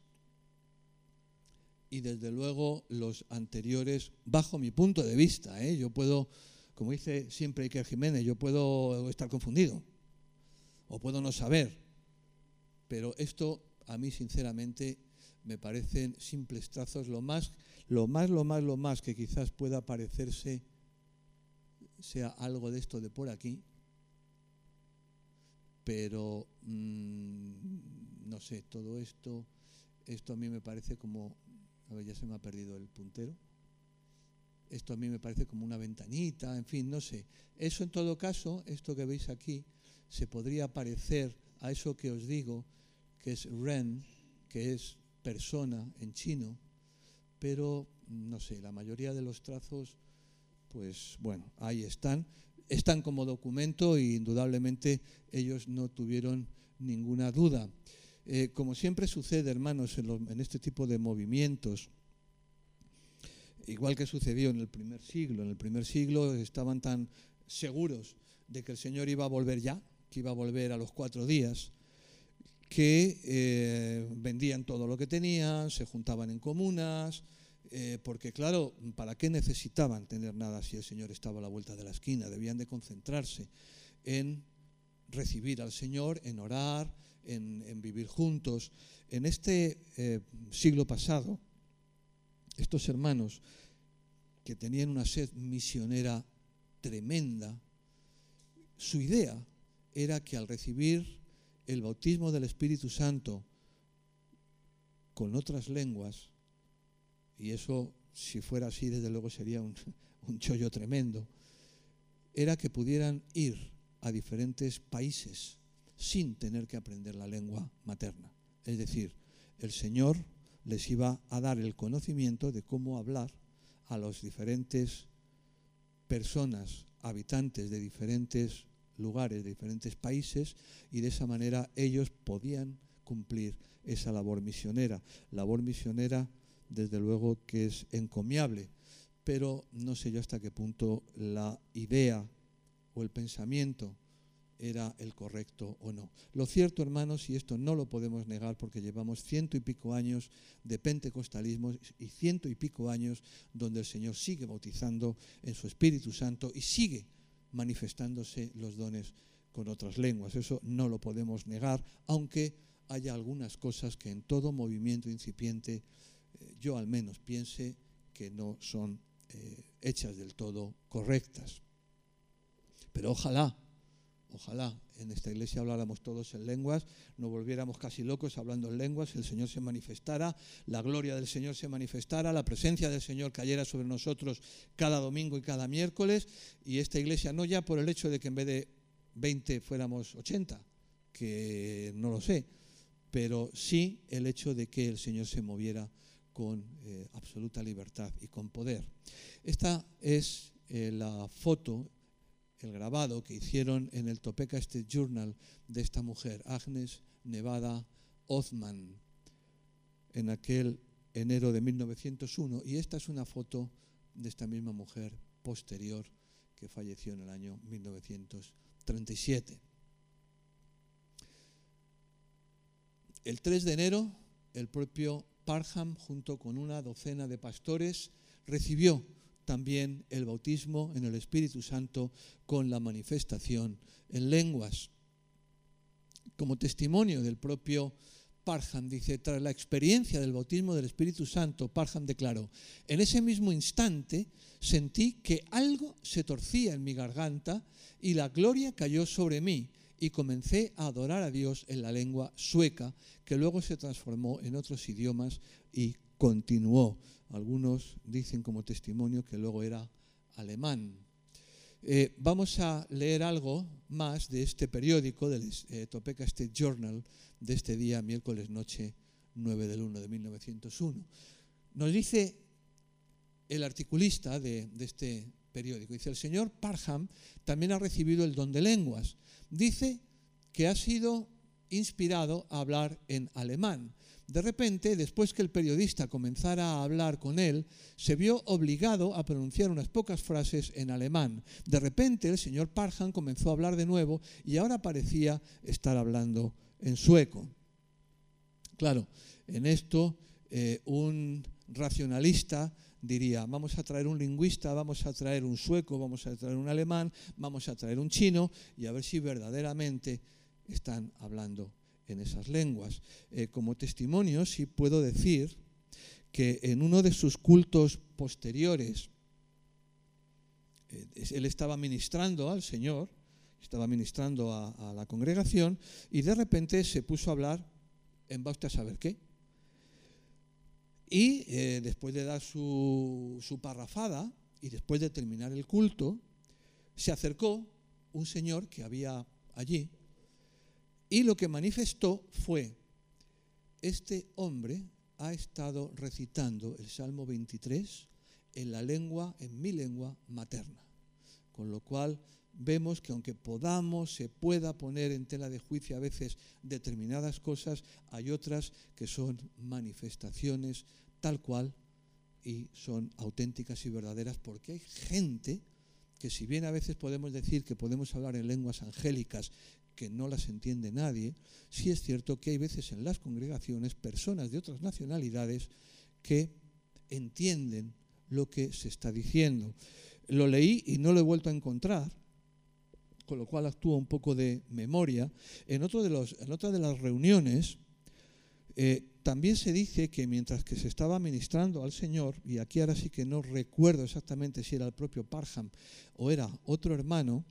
y desde luego los anteriores, bajo mi punto de vista, yo puedo, como dice siempre Iker Jiménez, yo puedo estar confundido o puedo no saber, pero esto a mí sinceramente me parecen simples trazos, lo más que quizás pueda parecerse sea algo de esto de por aquí, pero no sé, todo esto a mí me parece como, a ver, ya se me ha perdido el puntero, esto a mí me parece como una ventanita, en fin, no sé. Eso en todo caso, esto que veis aquí, se podría parecer a eso que os digo, que es ren, que es persona en chino, pero no sé, la mayoría de los trazos, pues bueno, ahí están como documento y indudablemente ellos no tuvieron ninguna duda. Como siempre sucede, hermanos, en este tipo de movimientos, igual que sucedió en el primer siglo estaban tan seguros de que el Señor iba a volver ya, que iba a volver a los 4 días, que vendían todo lo que tenían, se juntaban en comunas, porque claro, ¿para qué necesitaban tener nada si el Señor estaba a la vuelta de la esquina? Debían de concentrarse en recibir al Señor, en orar, en vivir juntos. En este siglo pasado, estos hermanos que tenían una sed misionera tremenda, su idea era que al recibir el bautismo del Espíritu Santo con otras lenguas, y eso, si fuera así, desde luego sería un chollo tremendo, era que pudieran ir a diferentes países sin tener que aprender la lengua materna. Es decir, el Señor les iba a dar el conocimiento de cómo hablar a las diferentes personas, habitantes de diferentes lugares, de diferentes países, y de esa manera ellos podían cumplir esa labor misionera. Labor misionera, desde luego, que es encomiable, pero no sé yo hasta qué punto la idea o el pensamiento era el correcto o no. Lo cierto, hermanos, y esto no lo podemos negar porque llevamos 100 y pico años de pentecostalismo y 100 y pico años donde el Señor sigue bautizando en su Espíritu Santo y sigue manifestándose los dones con otras lenguas. Eso no lo podemos negar, aunque haya algunas cosas que en todo movimiento incipiente yo al menos piense que no son hechas del todo correctas. Pero ojalá en esta iglesia habláramos todos en lenguas, nos volviéramos casi locos hablando en lenguas, el Señor se manifestara, la gloria del Señor se manifestara, la presencia del Señor cayera sobre nosotros cada domingo y cada miércoles, y esta iglesia no ya por el hecho de que en vez de 20 fuéramos 80, que no lo sé, pero sí el hecho de que el Señor se moviera con absoluta libertad y con poder. Esta es la foto, el grabado que hicieron en el Topeka State Journal de esta mujer, Agnes Nevada Othman, en aquel enero de 1901, y esta es una foto de esta misma mujer posterior que falleció en el año 1937. El 3 de enero, el propio Parham, junto con una docena de pastores, recibió también el bautismo en el Espíritu Santo con la manifestación en lenguas. Como testimonio del propio Parham, dice, tras la experiencia del bautismo del Espíritu Santo, Parham declaró: en ese mismo instante sentí que algo se torcía en mi garganta y la gloria cayó sobre mí y comencé a adorar a Dios en la lengua sueca, que luego se transformó en otros idiomas y continuó. Algunos dicen como testimonio que luego era alemán. Vamos a leer algo más de este periódico, del Topeka State Journal, de este día, miércoles noche 9 del 1 de 1901. Nos dice el articulista de este periódico, dice: el señor Parham también ha recibido el don de lenguas. Dice que ha sido inspirado a hablar en alemán. De repente, después que el periodista comenzara a hablar con él, se vio obligado a pronunciar unas pocas frases en alemán. De repente, el señor Parham comenzó a hablar de nuevo y ahora parecía estar hablando en sueco. Claro, en esto un racionalista diría: vamos a traer un lingüista, vamos a traer un sueco, vamos a traer un alemán, vamos a traer un chino y a ver si verdaderamente están hablando en esas lenguas. Como testimonio sí puedo decir que en uno de sus cultos posteriores él estaba ministrando al Señor, estaba ministrando a la congregación y de repente se puso a hablar en va usted a saber qué. Y después de dar su parrafada y después de terminar el culto, se acercó un señor que había allí y lo que manifestó fue: este hombre ha estado recitando el Salmo 23 en mi lengua materna. Con lo cual vemos que aunque se pueda poner en tela de juicio a veces determinadas cosas, hay otras que son manifestaciones tal cual y son auténticas y verdaderas, porque hay gente que, si bien a veces podemos decir que podemos hablar en lenguas angélicas que no las entiende nadie, sí es cierto que hay veces en las congregaciones personas de otras nacionalidades que entienden lo que se está diciendo. Lo leí y no lo he vuelto a encontrar, con lo cual actúa un poco de memoria. En otra de las reuniones también se dice que mientras que se estaba ministrando al Señor, y aquí ahora sí que no recuerdo exactamente si era el propio Parham o era otro hermano,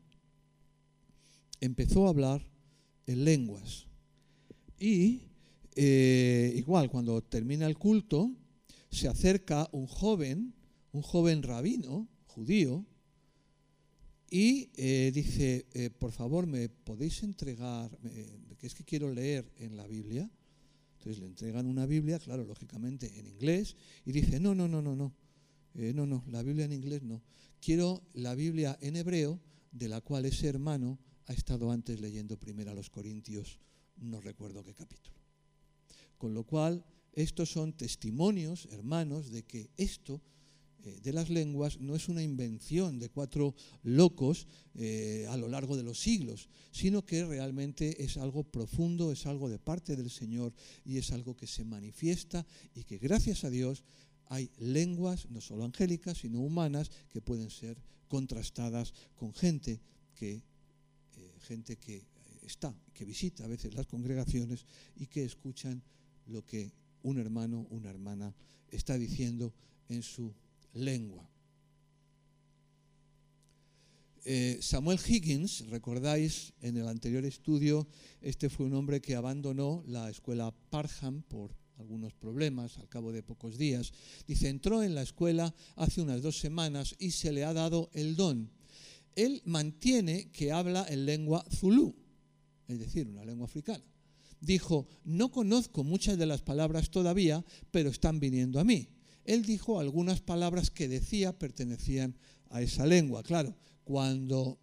empezó a hablar en lenguas. Y igual, cuando termina el culto, se acerca un joven rabino judío y dice: por favor, ¿me podéis entregar? Que es que quiero leer en la Biblia. Entonces le entregan una Biblia, claro, lógicamente en inglés, y dice: no, la Biblia en inglés no. Quiero la Biblia en hebreo, de la cual ese hermano ha estado antes leyendo primero a los Corintios, no recuerdo qué capítulo. Con lo cual, estos son testimonios, hermanos, de que esto de las lenguas no es una invención de 4 locos a lo largo de los siglos, sino que realmente es algo profundo, es algo de parte del Señor y es algo que se manifiesta, y que gracias a Dios hay lenguas no solo angélicas sino humanas que pueden ser contrastadas con gente que visita a veces las congregaciones y que escuchan lo que un hermano, una hermana está diciendo en su lengua. Samuel Higgins, recordáis en el anterior estudio, este fue un hombre que abandonó la escuela Parham por algunos problemas al cabo de pocos días. Dice: entró en la escuela hace unas 2 semanas y se le ha dado el don. Él mantiene que habla en lengua zulú, es decir, una lengua africana. Dijo: no conozco muchas de las palabras todavía, pero están viniendo a mí. Él dijo algunas palabras que decía pertenecían a esa lengua. Claro, cuando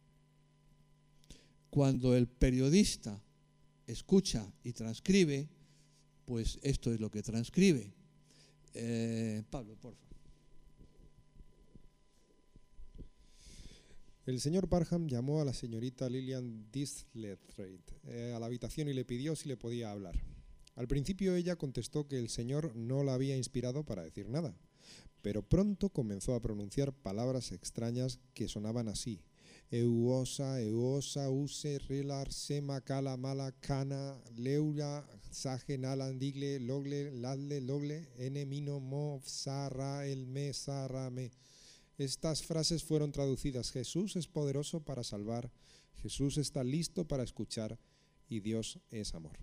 el periodista escucha y transcribe, pues esto es lo que transcribe. Pablo, por favor. El señor Parham llamó a la señorita Lillian Dislethwaite a la habitación y le pidió si le podía hablar. Al principio ella contestó que el Señor no la había inspirado para decir nada, pero pronto comenzó a pronunciar palabras extrañas que sonaban así: euosa, use, relar, sema, cala, mala, cana, leula, saje, nalan, digle, logle, ladle, logle, ene, mino, mo, sarra, el me, sarra, me. Estas frases fueron traducidas: Jesús es poderoso para salvar, Jesús está listo para escuchar y Dios es amor.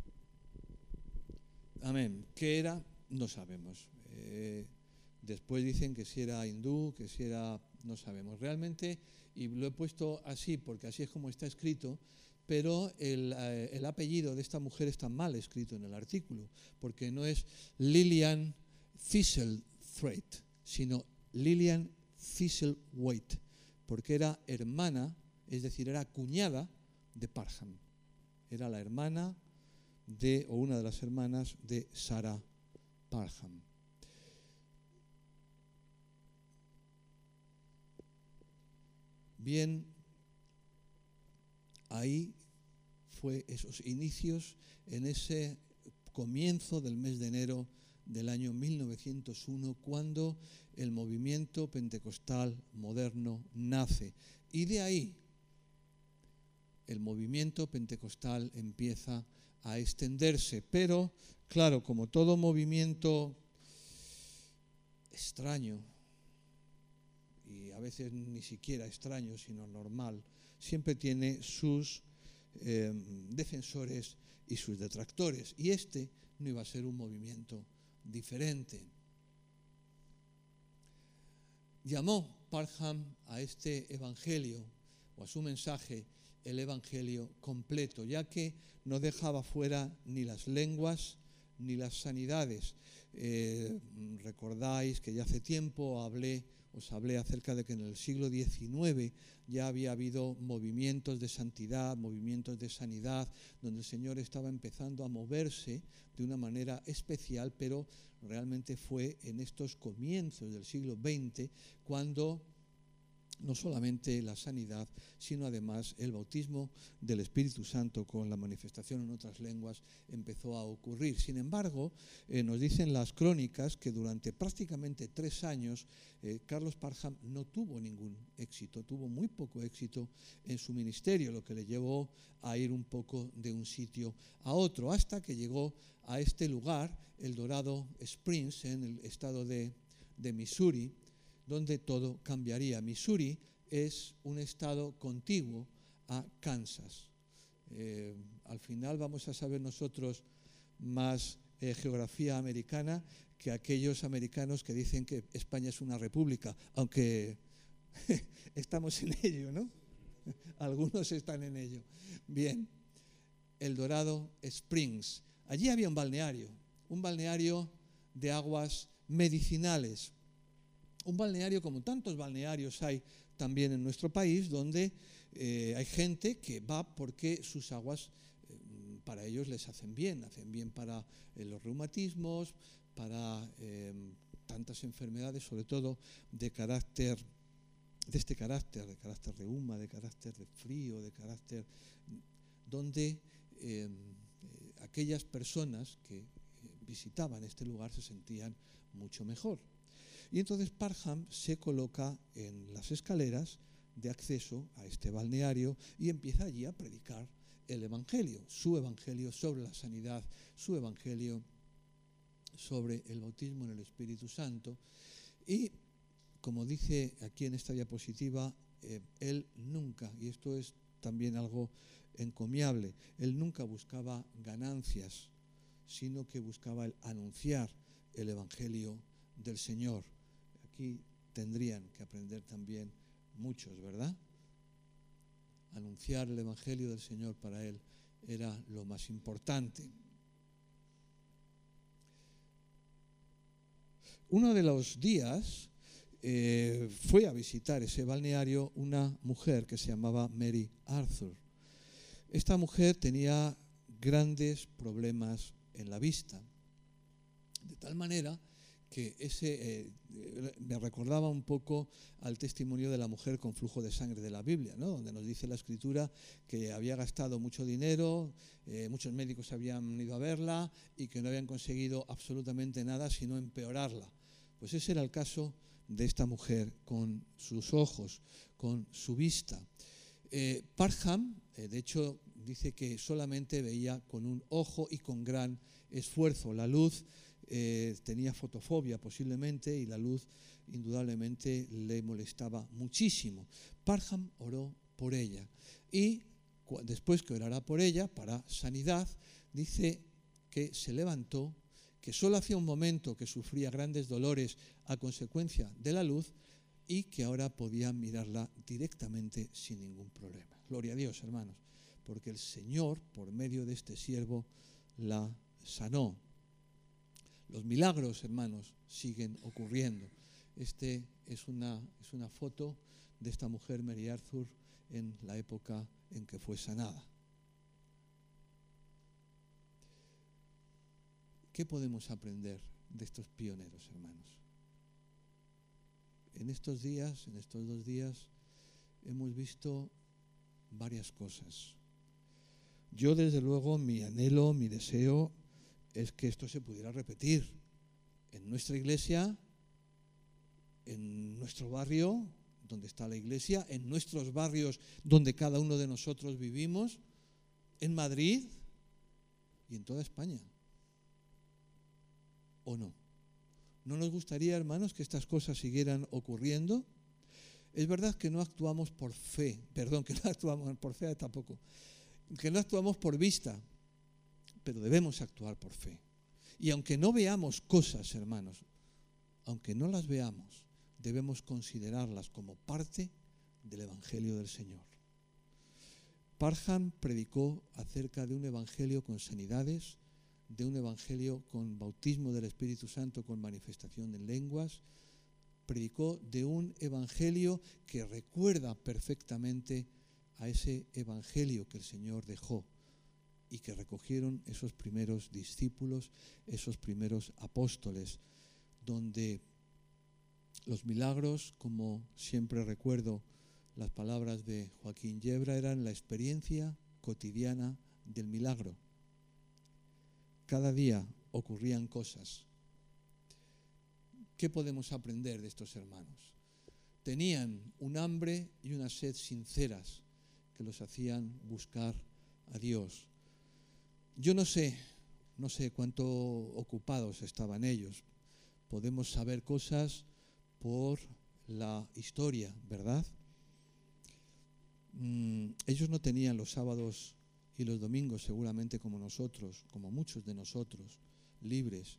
Amén. ¿Qué era? No sabemos. Después dicen que si era hindú, que si era... no sabemos. Realmente, y lo he puesto así porque así es como está escrito, pero el apellido de esta mujer está mal escrito en el artículo, porque no es Lillian Thistlethwaite, sino Lillian Thistlethwaite, porque era hermana, es decir, era cuñada de Parham. Era la hermana o una de las hermanas de Sarah Parham. Bien, ahí fue esos inicios, en ese comienzo del mes de enero del año 1901, cuando el movimiento pentecostal moderno nace. Y de ahí el movimiento pentecostal empieza a extenderse. Pero, claro, como todo movimiento extraño, y a veces ni siquiera extraño, sino normal, siempre tiene sus defensores y sus detractores. Y este no iba a ser un movimiento diferente. Llamó Parham a este evangelio, o a su mensaje, el evangelio completo, ya que no dejaba fuera ni las lenguas ni las sanidades. Recordáis que ya hace tiempo os hablé acerca de que en el siglo XIX ya había habido movimientos de santidad, movimientos de sanidad, donde el Señor estaba empezando a moverse de una manera especial, pero realmente fue en estos comienzos del siglo XX cuando no solamente la sanidad, sino además el bautismo del Espíritu Santo con la manifestación en otras lenguas empezó a ocurrir. Sin embargo, nos dicen las crónicas que durante prácticamente 3 años Carlos Parham no tuvo ningún éxito, tuvo muy poco éxito en su ministerio, lo que le llevó a ir un poco de un sitio a otro, hasta que llegó a este lugar, El Dorado Springs, en el estado de Missouri, donde todo cambiaría. Missouri es un estado contiguo a Kansas. Al final vamos a saber nosotros más geografía americana que aquellos americanos que dicen que España es una república, aunque estamos en ello, ¿no? Algunos están en ello. Bien, El Dorado Springs. Allí había un balneario de aguas medicinales. Un balneario como tantos balnearios hay también en nuestro país, donde hay gente que va porque sus aguas para ellos les hacen bien para los reumatismos, para tantas enfermedades, sobre todo de carácter reuma, de carácter de frío, de carácter donde aquellas personas que visitaban este lugar se sentían mucho mejor. Y entonces Parham se coloca en las escaleras de acceso a este balneario y empieza allí a predicar el evangelio, su evangelio sobre la sanidad, su evangelio sobre el bautismo en el Espíritu Santo. Y como dice aquí en esta diapositiva, él nunca, y esto es también algo encomiable, él nunca buscaba ganancias, sino que buscaba el anunciar el evangelio del Señor. Aquí tendrían que aprender también muchos, ¿verdad? Anunciar el evangelio del Señor para él era lo más importante. Uno de los días fue a visitar ese balneario una mujer que se llamaba Mary Arthur. Esta mujer tenía grandes problemas en la vista, de tal manera que me recordaba un poco al testimonio de la mujer con flujo de sangre de la Biblia, ¿no? Donde nos dice la Escritura que había gastado mucho dinero, muchos médicos habían ido a verla y que no habían conseguido absolutamente nada sino empeorarla. Pues ese era el caso de esta mujer con sus ojos, con su vista. Parham, de hecho, dice que solamente veía con un ojo y con gran esfuerzo. La luz tenía fotofobia posiblemente y la luz indudablemente le molestaba muchísimo. Parham oró por ella y después que orara por ella para sanidad, dice que se levantó, que solo hacía un momento que sufría grandes dolores a consecuencia de la luz y que ahora podía mirarla directamente sin ningún problema. Gloria a Dios, hermanos, porque el Señor, por medio de este siervo, la sanó. Los milagros, hermanos, siguen ocurriendo. Este es una foto de esta mujer, Mary Arthur, en la época en que fue sanada. ¿Qué podemos aprender de estos pioneros, hermanos? En estos 2 días, hemos visto varias cosas. Yo, desde luego, mi anhelo, mi deseo es que esto se pudiera repetir en nuestra iglesia, en nuestro barrio, donde está la iglesia, en nuestros barrios donde cada uno de nosotros vivimos, en Madrid y en toda España. ¿O no? ¿No nos gustaría, hermanos, que estas cosas siguieran ocurriendo? Es verdad que no actuamos por fe, que no actuamos por fe tampoco, que no actuamos por vista, pero debemos actuar por fe. Y aunque no veamos cosas, hermanos, aunque no las veamos, debemos considerarlas como parte del Evangelio del Señor. Parham predicó acerca de un evangelio con sanidades, de un evangelio con bautismo del Espíritu Santo, con manifestación en lenguas. Predicó de un evangelio que recuerda perfectamente a ese evangelio que el Señor dejó y que recogieron esos primeros discípulos, esos primeros apóstoles, donde los milagros, como siempre recuerdo las palabras de Joaquín Yebra, eran la experiencia cotidiana del milagro. Cada día ocurrían cosas. ¿Qué podemos aprender de estos hermanos? Tenían un hambre y una sed sinceras que los hacían buscar a Dios. Yo no sé cuánto ocupados estaban ellos. Podemos saber cosas por la historia, ¿verdad? Ellos no tenían los sábados y los domingos seguramente como nosotros, como muchos de nosotros, libres.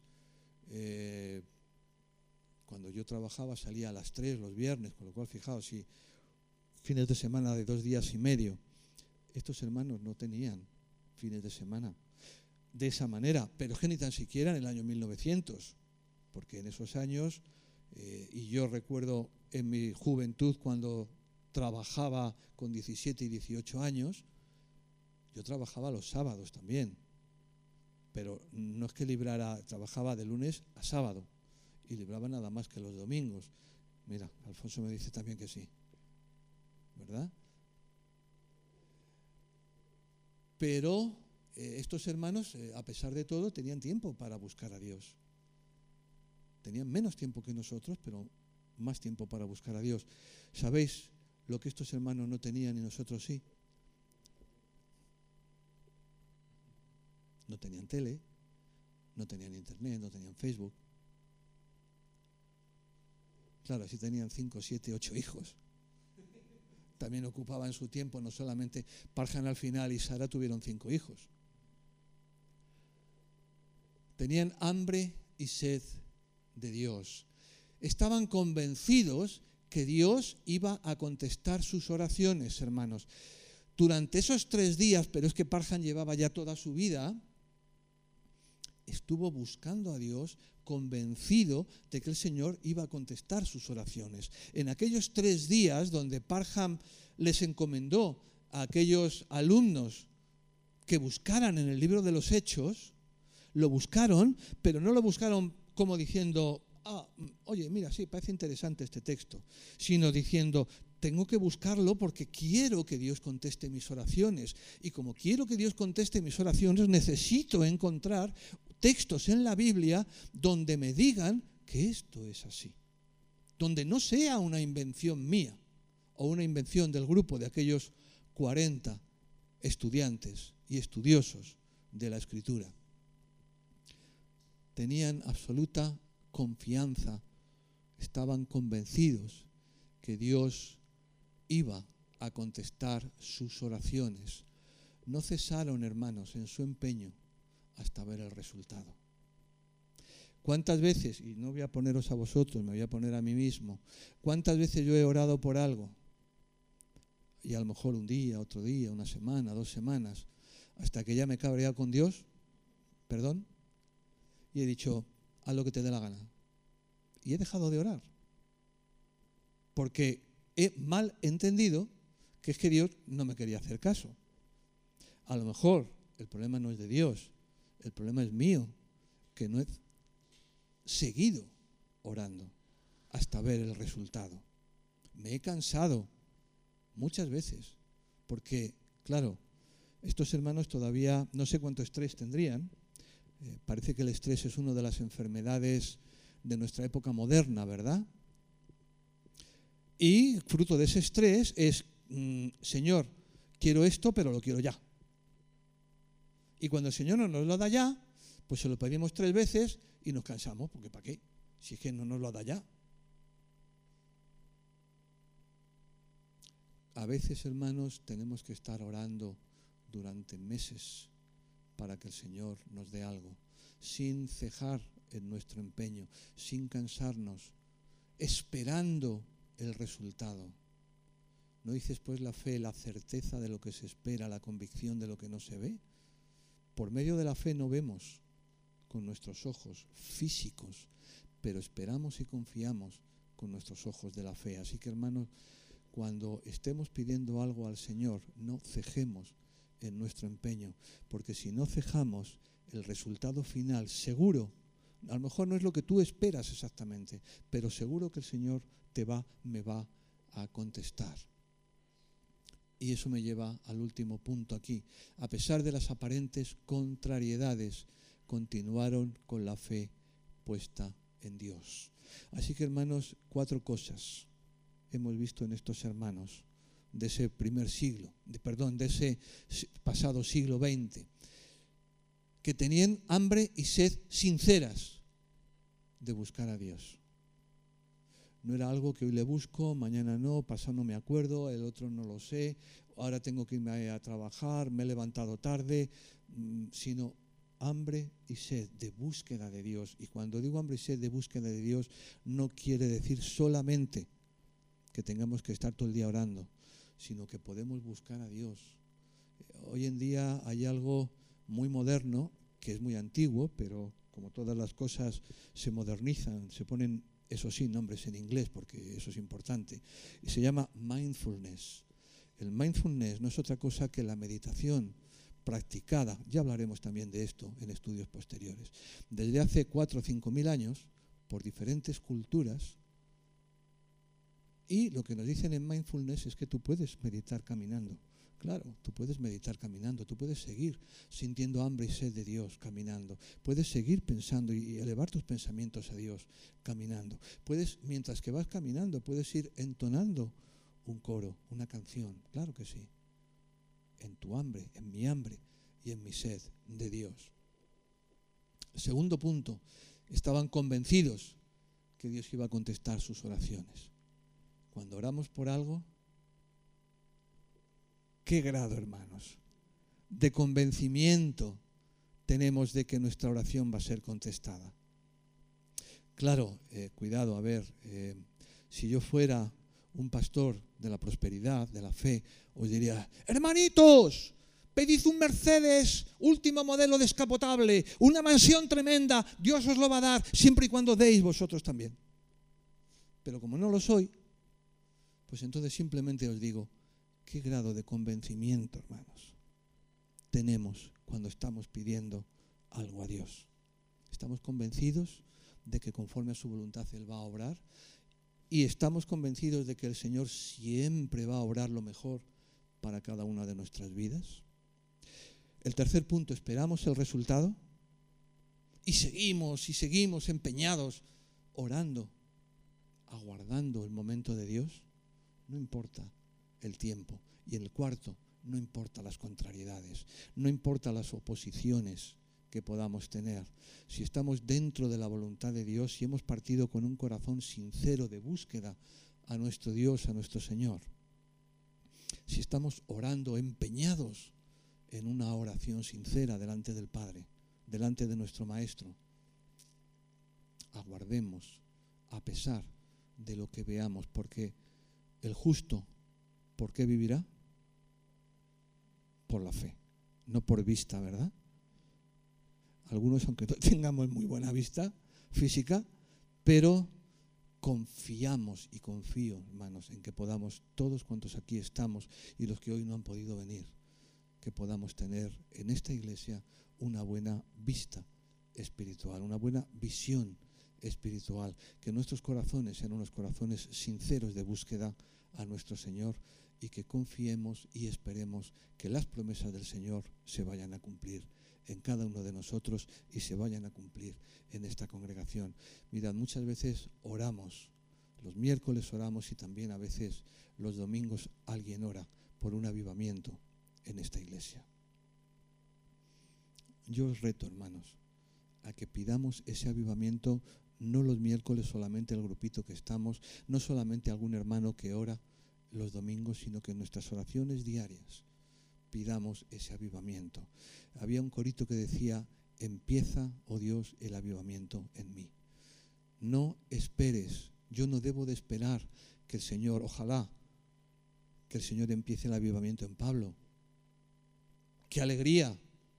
Cuando yo trabajaba salía a las 3 los viernes, con lo cual fijaos, si fines de semana de 2 días y medio. Estos hermanos no tenían fines de semana de esa manera, pero es que ni tan siquiera en el año 1900, porque en esos años, y yo recuerdo en mi juventud cuando trabajaba con 17 y 18 años, yo trabajaba los sábados también, pero no es que librara, trabajaba de lunes a sábado y libraba nada más que los domingos. Mira, Alfonso me dice también que sí, ¿verdad? Pero estos hermanos, a pesar de todo, tenían tiempo para buscar a Dios. Tenían menos tiempo que nosotros, pero más tiempo para buscar a Dios. ¿Sabéis lo que estos hermanos no tenían y nosotros sí? No tenían tele, no tenían internet, no tenían Facebook. Claro, así tenían 5, 7, 8 hijos. También ocupaban su tiempo, no solamente Parham al final y Sara tuvieron 5 hijos. Tenían hambre y sed de Dios. Estaban convencidos que Dios iba a contestar sus oraciones, hermanos. Durante esos 3 días, pero es que Parham llevaba ya toda su vida, estuvo buscando a Dios, convencido de que el Señor iba a contestar sus oraciones. En aquellos 3 días donde Parham les encomendó a aquellos alumnos que buscaran en el libro de los Hechos, lo buscaron, pero no lo buscaron como diciendo, oye, mira, sí, parece interesante este texto, sino diciendo, tengo que buscarlo porque quiero que Dios conteste mis oraciones. Y como quiero que Dios conteste mis oraciones, necesito encontrar textos en la Biblia donde me digan que esto es así. Donde no sea una invención mía o una invención del grupo de aquellos 40 estudiantes y estudiosos de la Escritura. tenían absoluta confianza, estaban convencidos que Dios iba a contestar sus oraciones. No cesaron, hermanos, en su empeño hasta ver el resultado. ¿Cuántas veces, y no voy a poneros a vosotros, me voy a poner a mí mismo, cuántas veces yo he orado por algo? Y a lo mejor un día, otro día, una semana, 2 semanas, hasta que ya me he cabreado con Dios, perdón, y he dicho, haz lo que te dé la gana. Y he dejado de orar. Porque he mal entendido que es que Dios no me quería hacer caso. A lo mejor el problema no es de Dios, el problema es mío, que no he seguido orando hasta ver el resultado. Me he cansado muchas veces, porque, claro, estos hermanos todavía no sé cuánto estrés tendrían. Parece que el estrés es una de las enfermedades de nuestra época moderna, ¿verdad? Y fruto de ese estrés es, Señor, quiero esto, pero lo quiero ya. Y cuando el Señor no nos lo da ya, pues se lo pedimos 3 veces y nos cansamos, porque ¿para qué? Si es que no nos lo da ya. A veces, hermanos, tenemos que estar orando durante meses para que el Señor nos dé algo, sin cejar en nuestro empeño, sin cansarnos, esperando el resultado. ¿No dices pues la fe, la certeza de lo que se espera, la convicción de lo que no se ve? Por medio de la fe no vemos con nuestros ojos físicos, pero esperamos y confiamos con nuestros ojos de la fe. Así que, hermanos, cuando estemos pidiendo algo al Señor, no cejemos en nuestro empeño, porque si no cejamos, el resultado final seguro, a lo mejor no es lo que tú esperas exactamente, pero seguro que el Señor me va a contestar. Y eso me lleva al último punto aquí. A pesar de las aparentes contrariedades, continuaron con la fe puesta en Dios. Así que, hermanos, 4 cosas hemos visto en estos hermanos de ese primer siglo, de ese pasado siglo XX, que tenían hambre y sed sinceras de buscar a Dios. No era algo que hoy le busco, mañana no, pasado no me acuerdo, el otro no lo sé, ahora tengo que irme a trabajar, me he levantado tarde, sino hambre y sed de búsqueda de Dios. Y cuando digo hambre y sed de búsqueda de Dios, no quiere decir solamente que tengamos que estar todo el día orando, sino que podemos buscar a Dios. Hoy en día hay algo muy moderno, que es muy antiguo, pero como todas las cosas se modernizan, se ponen, eso sí, nombres en inglés, porque eso es importante, y se llama mindfulness. El mindfulness no es otra cosa que la meditación practicada, ya hablaremos también de esto en estudios posteriores, desde hace 4 o 5 mil años, por diferentes culturas. Y lo que nos dicen en mindfulness es que tú puedes meditar caminando. Claro, tú puedes meditar caminando, tú puedes seguir sintiendo hambre y sed de Dios caminando. Puedes seguir pensando y elevar tus pensamientos a Dios caminando. Puedes, mientras que vas caminando, puedes ir entonando un coro, una canción. Claro que sí. En tu hambre, en mi hambre y en mi sed de Dios. Segundo punto, estaban convencidos que Dios iba a contestar sus oraciones. Cuando oramos por algo, ¿qué grado, hermanos, de convencimiento tenemos de que nuestra oración va a ser contestada? Claro, cuidado, a ver, si yo fuera un pastor de la prosperidad, de la fe, os diría, hermanitos, pedid un Mercedes último modelo descapotable, una mansión tremenda, Dios os lo va a dar, siempre y cuando deis vosotros también. Pero como no lo soy, pues entonces simplemente os digo, ¿qué grado de convencimiento, hermanos, tenemos cuando estamos pidiendo algo a Dios? ¿Estamos convencidos de que conforme a su voluntad Él va a obrar? ¿Y estamos convencidos de que el Señor siempre va a obrar lo mejor para cada una de nuestras vidas? El tercer punto, ¿esperamos el resultado? Y seguimos empeñados, orando, aguardando el momento de Dios. No importa el tiempo. Y en el cuarto, no importa las contrariedades, no importa las oposiciones que podamos tener. Si estamos dentro de la voluntad de Dios, si hemos partido con un corazón sincero de búsqueda a nuestro Dios, a nuestro Señor. Si estamos orando empeñados en una oración sincera delante del Padre, delante de nuestro Maestro, aguardemos a pesar de lo que veamos, porque el justo, ¿por qué vivirá? Por la fe, no por vista, ¿verdad? Algunos, aunque no tengamos muy buena vista física, pero confiamos y confío, hermanos, en que podamos, todos cuantos aquí estamos y los que hoy no han podido venir, que podamos tener en esta iglesia una buena vista espiritual, una buena visión espiritual, que nuestros corazones sean unos corazones sinceros de búsqueda a nuestro Señor y que confiemos y esperemos que las promesas del Señor se vayan a cumplir en cada uno de nosotros y se vayan a cumplir en esta congregación. Mirad, muchas veces oramos, los miércoles oramos y también a veces los domingos alguien ora por un avivamiento en esta iglesia. Yo os reto, hermanos, a que pidamos ese avivamiento no los miércoles solamente el grupito que estamos, no solamente algún hermano que ora los domingos, sino que en nuestras oraciones diarias pidamos ese avivamiento. Había un corito que decía: empieza, oh Dios, el avivamiento en mí. No esperes, yo no debo de esperar que el Señor, ojalá que el Señor empiece el avivamiento en Pablo. ¡Qué alegría!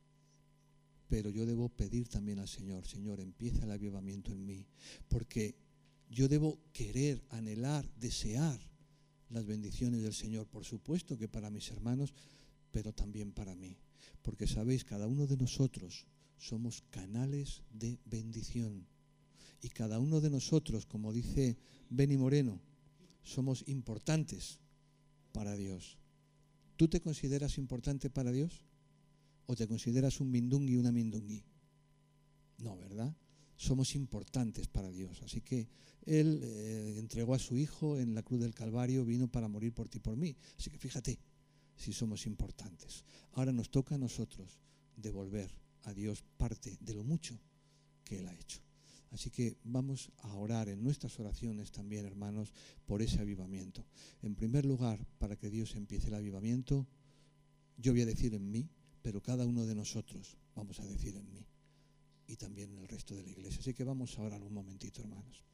Pero yo debo pedir también al Señor: Señor, empieza el avivamiento en mí, porque yo debo querer, anhelar, desear las bendiciones del Señor, por supuesto que para mis hermanos, pero también para mí, porque sabéis, cada uno de nosotros somos canales de bendición y cada uno de nosotros, como dice Beni Moreno, somos importantes para Dios. ¿Tú te consideras importante para Dios? ¿O te consideras un mindungui, una mindungui? No, ¿verdad? Somos importantes para Dios. Así que Él entregó a su Hijo en la cruz del Calvario, vino para morir por ti y por mí. Así que fíjate si somos importantes. Ahora nos toca a nosotros devolver a Dios parte de lo mucho que Él ha hecho. Así que vamos a orar en nuestras oraciones también, hermanos, por ese avivamiento. En primer lugar, para que Dios empiece el avivamiento, yo voy a decir en mí, pero cada uno de nosotros vamos a decir en mí y también en el resto de la iglesia. Así que vamos a orar un momentito, hermanos.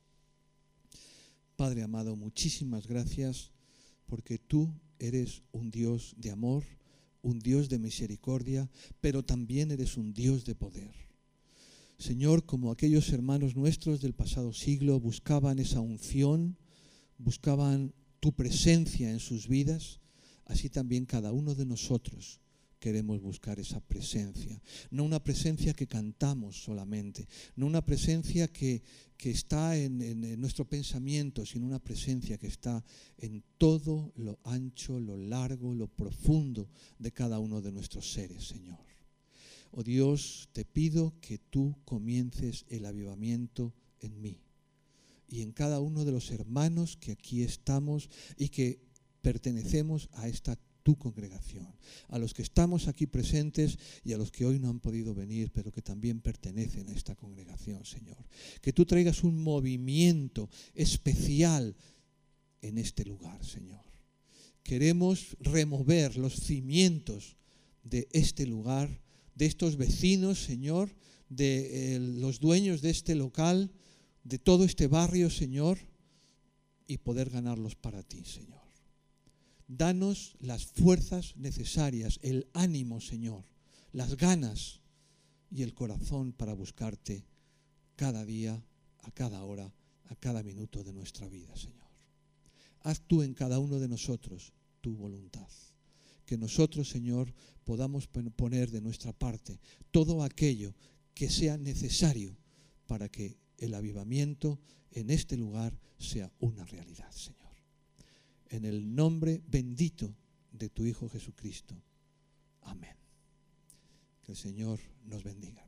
Padre amado, muchísimas gracias porque tú eres un Dios de amor, un Dios de misericordia, pero también eres un Dios de poder. Señor, como aquellos hermanos nuestros del pasado siglo buscaban esa unción, buscaban tu presencia en sus vidas, así también cada uno de nosotros queremos buscar esa presencia. No una presencia que cantamos solamente, no una presencia que está en nuestro pensamiento, sino una presencia que está en todo lo ancho, lo largo, lo profundo de cada uno de nuestros seres, Señor. Oh Dios, te pido que tú comiences el avivamiento en mí y en cada uno de los hermanos que aquí estamos y que pertenecemos a esta tu congregación, a los que estamos aquí presentes y a los que hoy no han podido venir, pero que también pertenecen a esta congregación, Señor. Que tú traigas un movimiento especial en este lugar, Señor. Queremos remover los cimientos de este lugar, de estos vecinos, Señor, de los dueños de este local, de todo este barrio, Señor, y poder ganarlos para ti, Señor. Danos las fuerzas necesarias, el ánimo, Señor, las ganas y el corazón para buscarte cada día, a cada hora, a cada minuto de nuestra vida, Señor. Haz tú en cada uno de nosotros tu voluntad. Que nosotros, Señor, podamos poner de nuestra parte todo aquello que sea necesario para que el avivamiento en este lugar sea una realidad, Señor. En el nombre bendito de tu Hijo Jesucristo. Amén. Que el Señor nos bendiga.